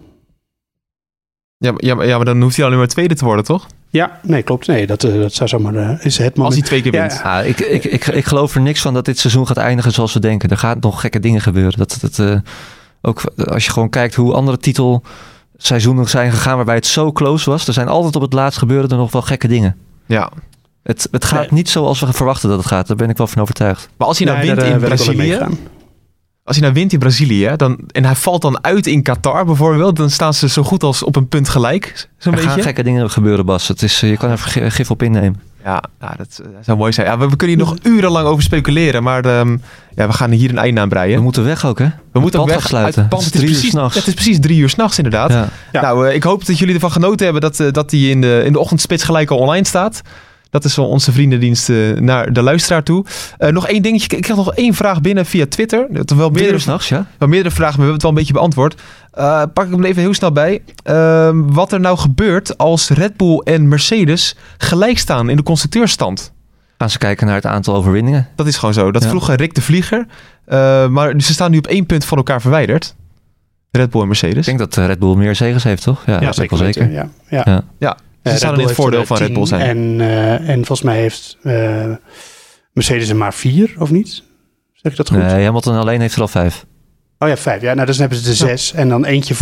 G: Ja, maar dan hoeft hij alleen maar tweede te worden, toch?
D: Ja, nee, klopt. Nee, dat zou zomaar is het moment.
G: Als hij 2 keer wint.
C: Ja, ik geloof er niks van dat dit seizoen gaat eindigen zoals we denken. Er gaan nog gekke dingen gebeuren. Ook als je gewoon kijkt hoe andere titelseizoenen zijn gegaan waarbij het zo close was. Er zijn altijd op het laatst gebeuren er nog wel gekke dingen.
G: Ja.
C: Het gaat niet zoals we verwachten dat het gaat. Daar ben ik wel van overtuigd.
G: Maar als hij nou wint in Brazilië... Als hij nou wint in Brazilië en hij valt dan uit in Qatar bijvoorbeeld, dan staan ze zo goed als op een punt gelijk.
C: Er gaan gekke dingen gebeuren, Bas. Je kan er gif op innemen.
G: Ja, dat zou mooi zijn. Ja, we kunnen hier nog urenlang over speculeren, maar we gaan hier een einde aan breien.
C: We moeten weg ook, hè?
G: We moeten ook weg
C: sluiten.
G: Het pand. Het is precies 3 uur 's nachts inderdaad. Ja. Nou, ik hoop dat jullie ervan genoten hebben dat die in de ochtendspits gelijk al online staat. Dat is wel onze vriendendienst naar de luisteraar toe. Nog één dingetje. Ik had nog 1 vraag binnen via Twitter. Wel meerdere
C: 'nachts, ja?
G: Wel meerdere vragen, maar we hebben het wel een beetje beantwoord. Pak ik hem even heel snel bij. Wat er nou gebeurt als Red Bull en Mercedes gelijk staan in de constructeursstand?
C: Gaan ze kijken naar het aantal overwinningen?
G: Dat is gewoon zo. Dat vroeg Rick de Vlieger. Maar ze staan nu op 1 punt van elkaar verwijderd. Red Bull en Mercedes.
C: Ik denk dat Red Bull meer zegens heeft, toch? Ja, dat is wel zeker.
G: Ja. Ze zouden in het voordeel van Red Bull zijn.
D: En volgens mij heeft Mercedes er maar 4, of niet? Zeg ik dat goed?
C: Nee, Hamilton alleen heeft er al 5.
D: Oh ja, 5. Ja, nou, dus dan hebben ze er 6. En dan eentje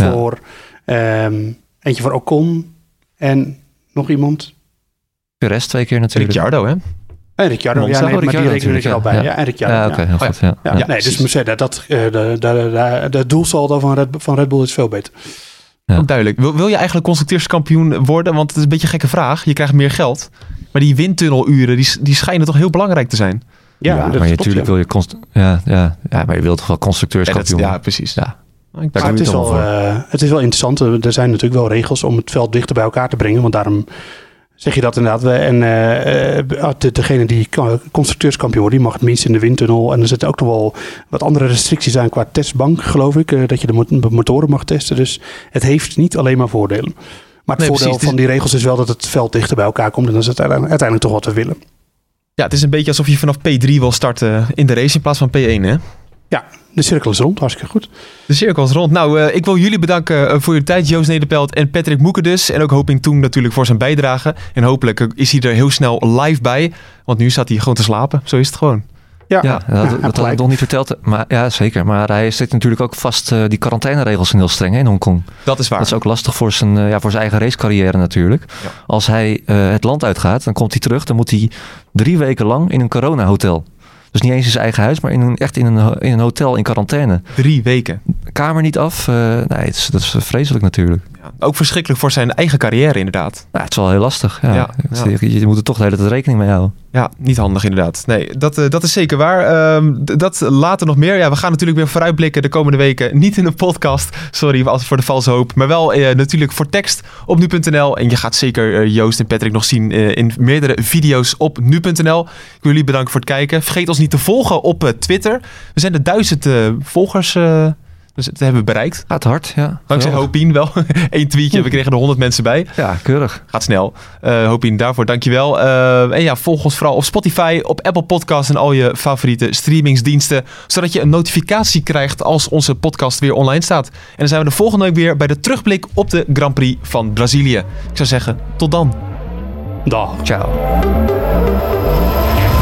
D: voor Ocon en nog iemand.
C: Perez 2 keer natuurlijk.
G: Ricciardo, hè?
D: En Ricciardo, maar die rekenen ik er al bij. Ja, en Ricciardo.
C: Ja, oké, heel goed. Ja.
D: Nee, dus Mercedes, de doelsaldo van Red Bull is veel beter.
G: Ja. Duidelijk. Wil je eigenlijk constructeurskampioen worden? Want het is een beetje een gekke vraag. Je krijgt meer geld. Maar die windtunneluren, die schijnen toch heel belangrijk te zijn?
C: Ja, maar natuurlijk wil je... maar je wilt toch wel constructeurskampioen?
G: Ja, precies. Ja.
D: Maar het is wel interessant. Er zijn natuurlijk wel regels om het veld dichter bij elkaar te brengen. Want daarom zeg je dat inderdaad. Degene die constructeurskampioen wordt, die mag het minst in de windtunnel. En er zitten ook nog wel wat andere restricties aan qua testbank, geloof ik. Dat je de motoren mag testen. Dus het heeft niet alleen maar voordelen. Maar het voordeel van die regels is wel dat het veld dichter bij elkaar komt. En dat is uiteindelijk toch wat we willen.
G: Ja, het is een beetje alsof je vanaf P3 wil starten in de race in plaats van P1, hè?
D: Ja, de cirkel is rond. Hartstikke goed.
G: De cirkel is rond. Nou, ik wil jullie bedanken voor jullie tijd. Joost Nederpelt en Patrick Moeke dus. En ook Hoping Toeng natuurlijk voor zijn bijdrage. En hopelijk is hij er heel snel live bij. Want nu staat hij gewoon te slapen. Zo is het gewoon.
C: Dat had ik nog niet verteld. Maar, ja, zeker. Maar hij zit natuurlijk ook vast. Die quarantaineregels zijn heel streng in Hongkong.
G: Dat is waar.
C: Dat is ook lastig voor zijn eigen racecarrière natuurlijk. Ja. Als hij het land uitgaat, dan komt hij terug. Dan moet hij 3 weken lang in een coronahotel. Dus niet eens in zijn eigen huis, maar echt in een hotel in quarantaine. 3 weken. Kamer niet af. Dat is vreselijk natuurlijk.
G: Ja, ook verschrikkelijk voor zijn eigen carrière inderdaad.
C: Nou, het is wel heel lastig. Ja. Je moet er toch de hele tijd rekening mee houden.
G: Ja, niet handig inderdaad. Nee, dat is zeker waar. Dat later nog meer. Ja, we gaan natuurlijk weer vooruitblikken de komende weken. Niet in een podcast, sorry voor de valse hoop. Maar wel natuurlijk voor tekst op nu.nl. En je gaat zeker Joost en Patrick nog zien in meerdere video's op nu.nl. Ik wil jullie bedanken voor het kijken. Vergeet ons niet te volgen op Twitter. We zijn de 1000 volgers... Dus dat hebben we bereikt.
C: Gaat hard, ja.
G: Dankzij Hopien wel. 1 tweetje, we kregen er 100 mensen bij.
C: Ja, keurig.
G: Gaat snel. Hopien, daarvoor dankjewel. En volg ons vooral op Spotify, op Apple Podcasts en al je favoriete streamingsdiensten. Zodat je een notificatie krijgt als onze podcast weer online staat. En dan zijn we de volgende week weer bij de terugblik op de Grand Prix van Brazilië. Ik zou zeggen, tot dan.
D: Dag.
C: Ciao.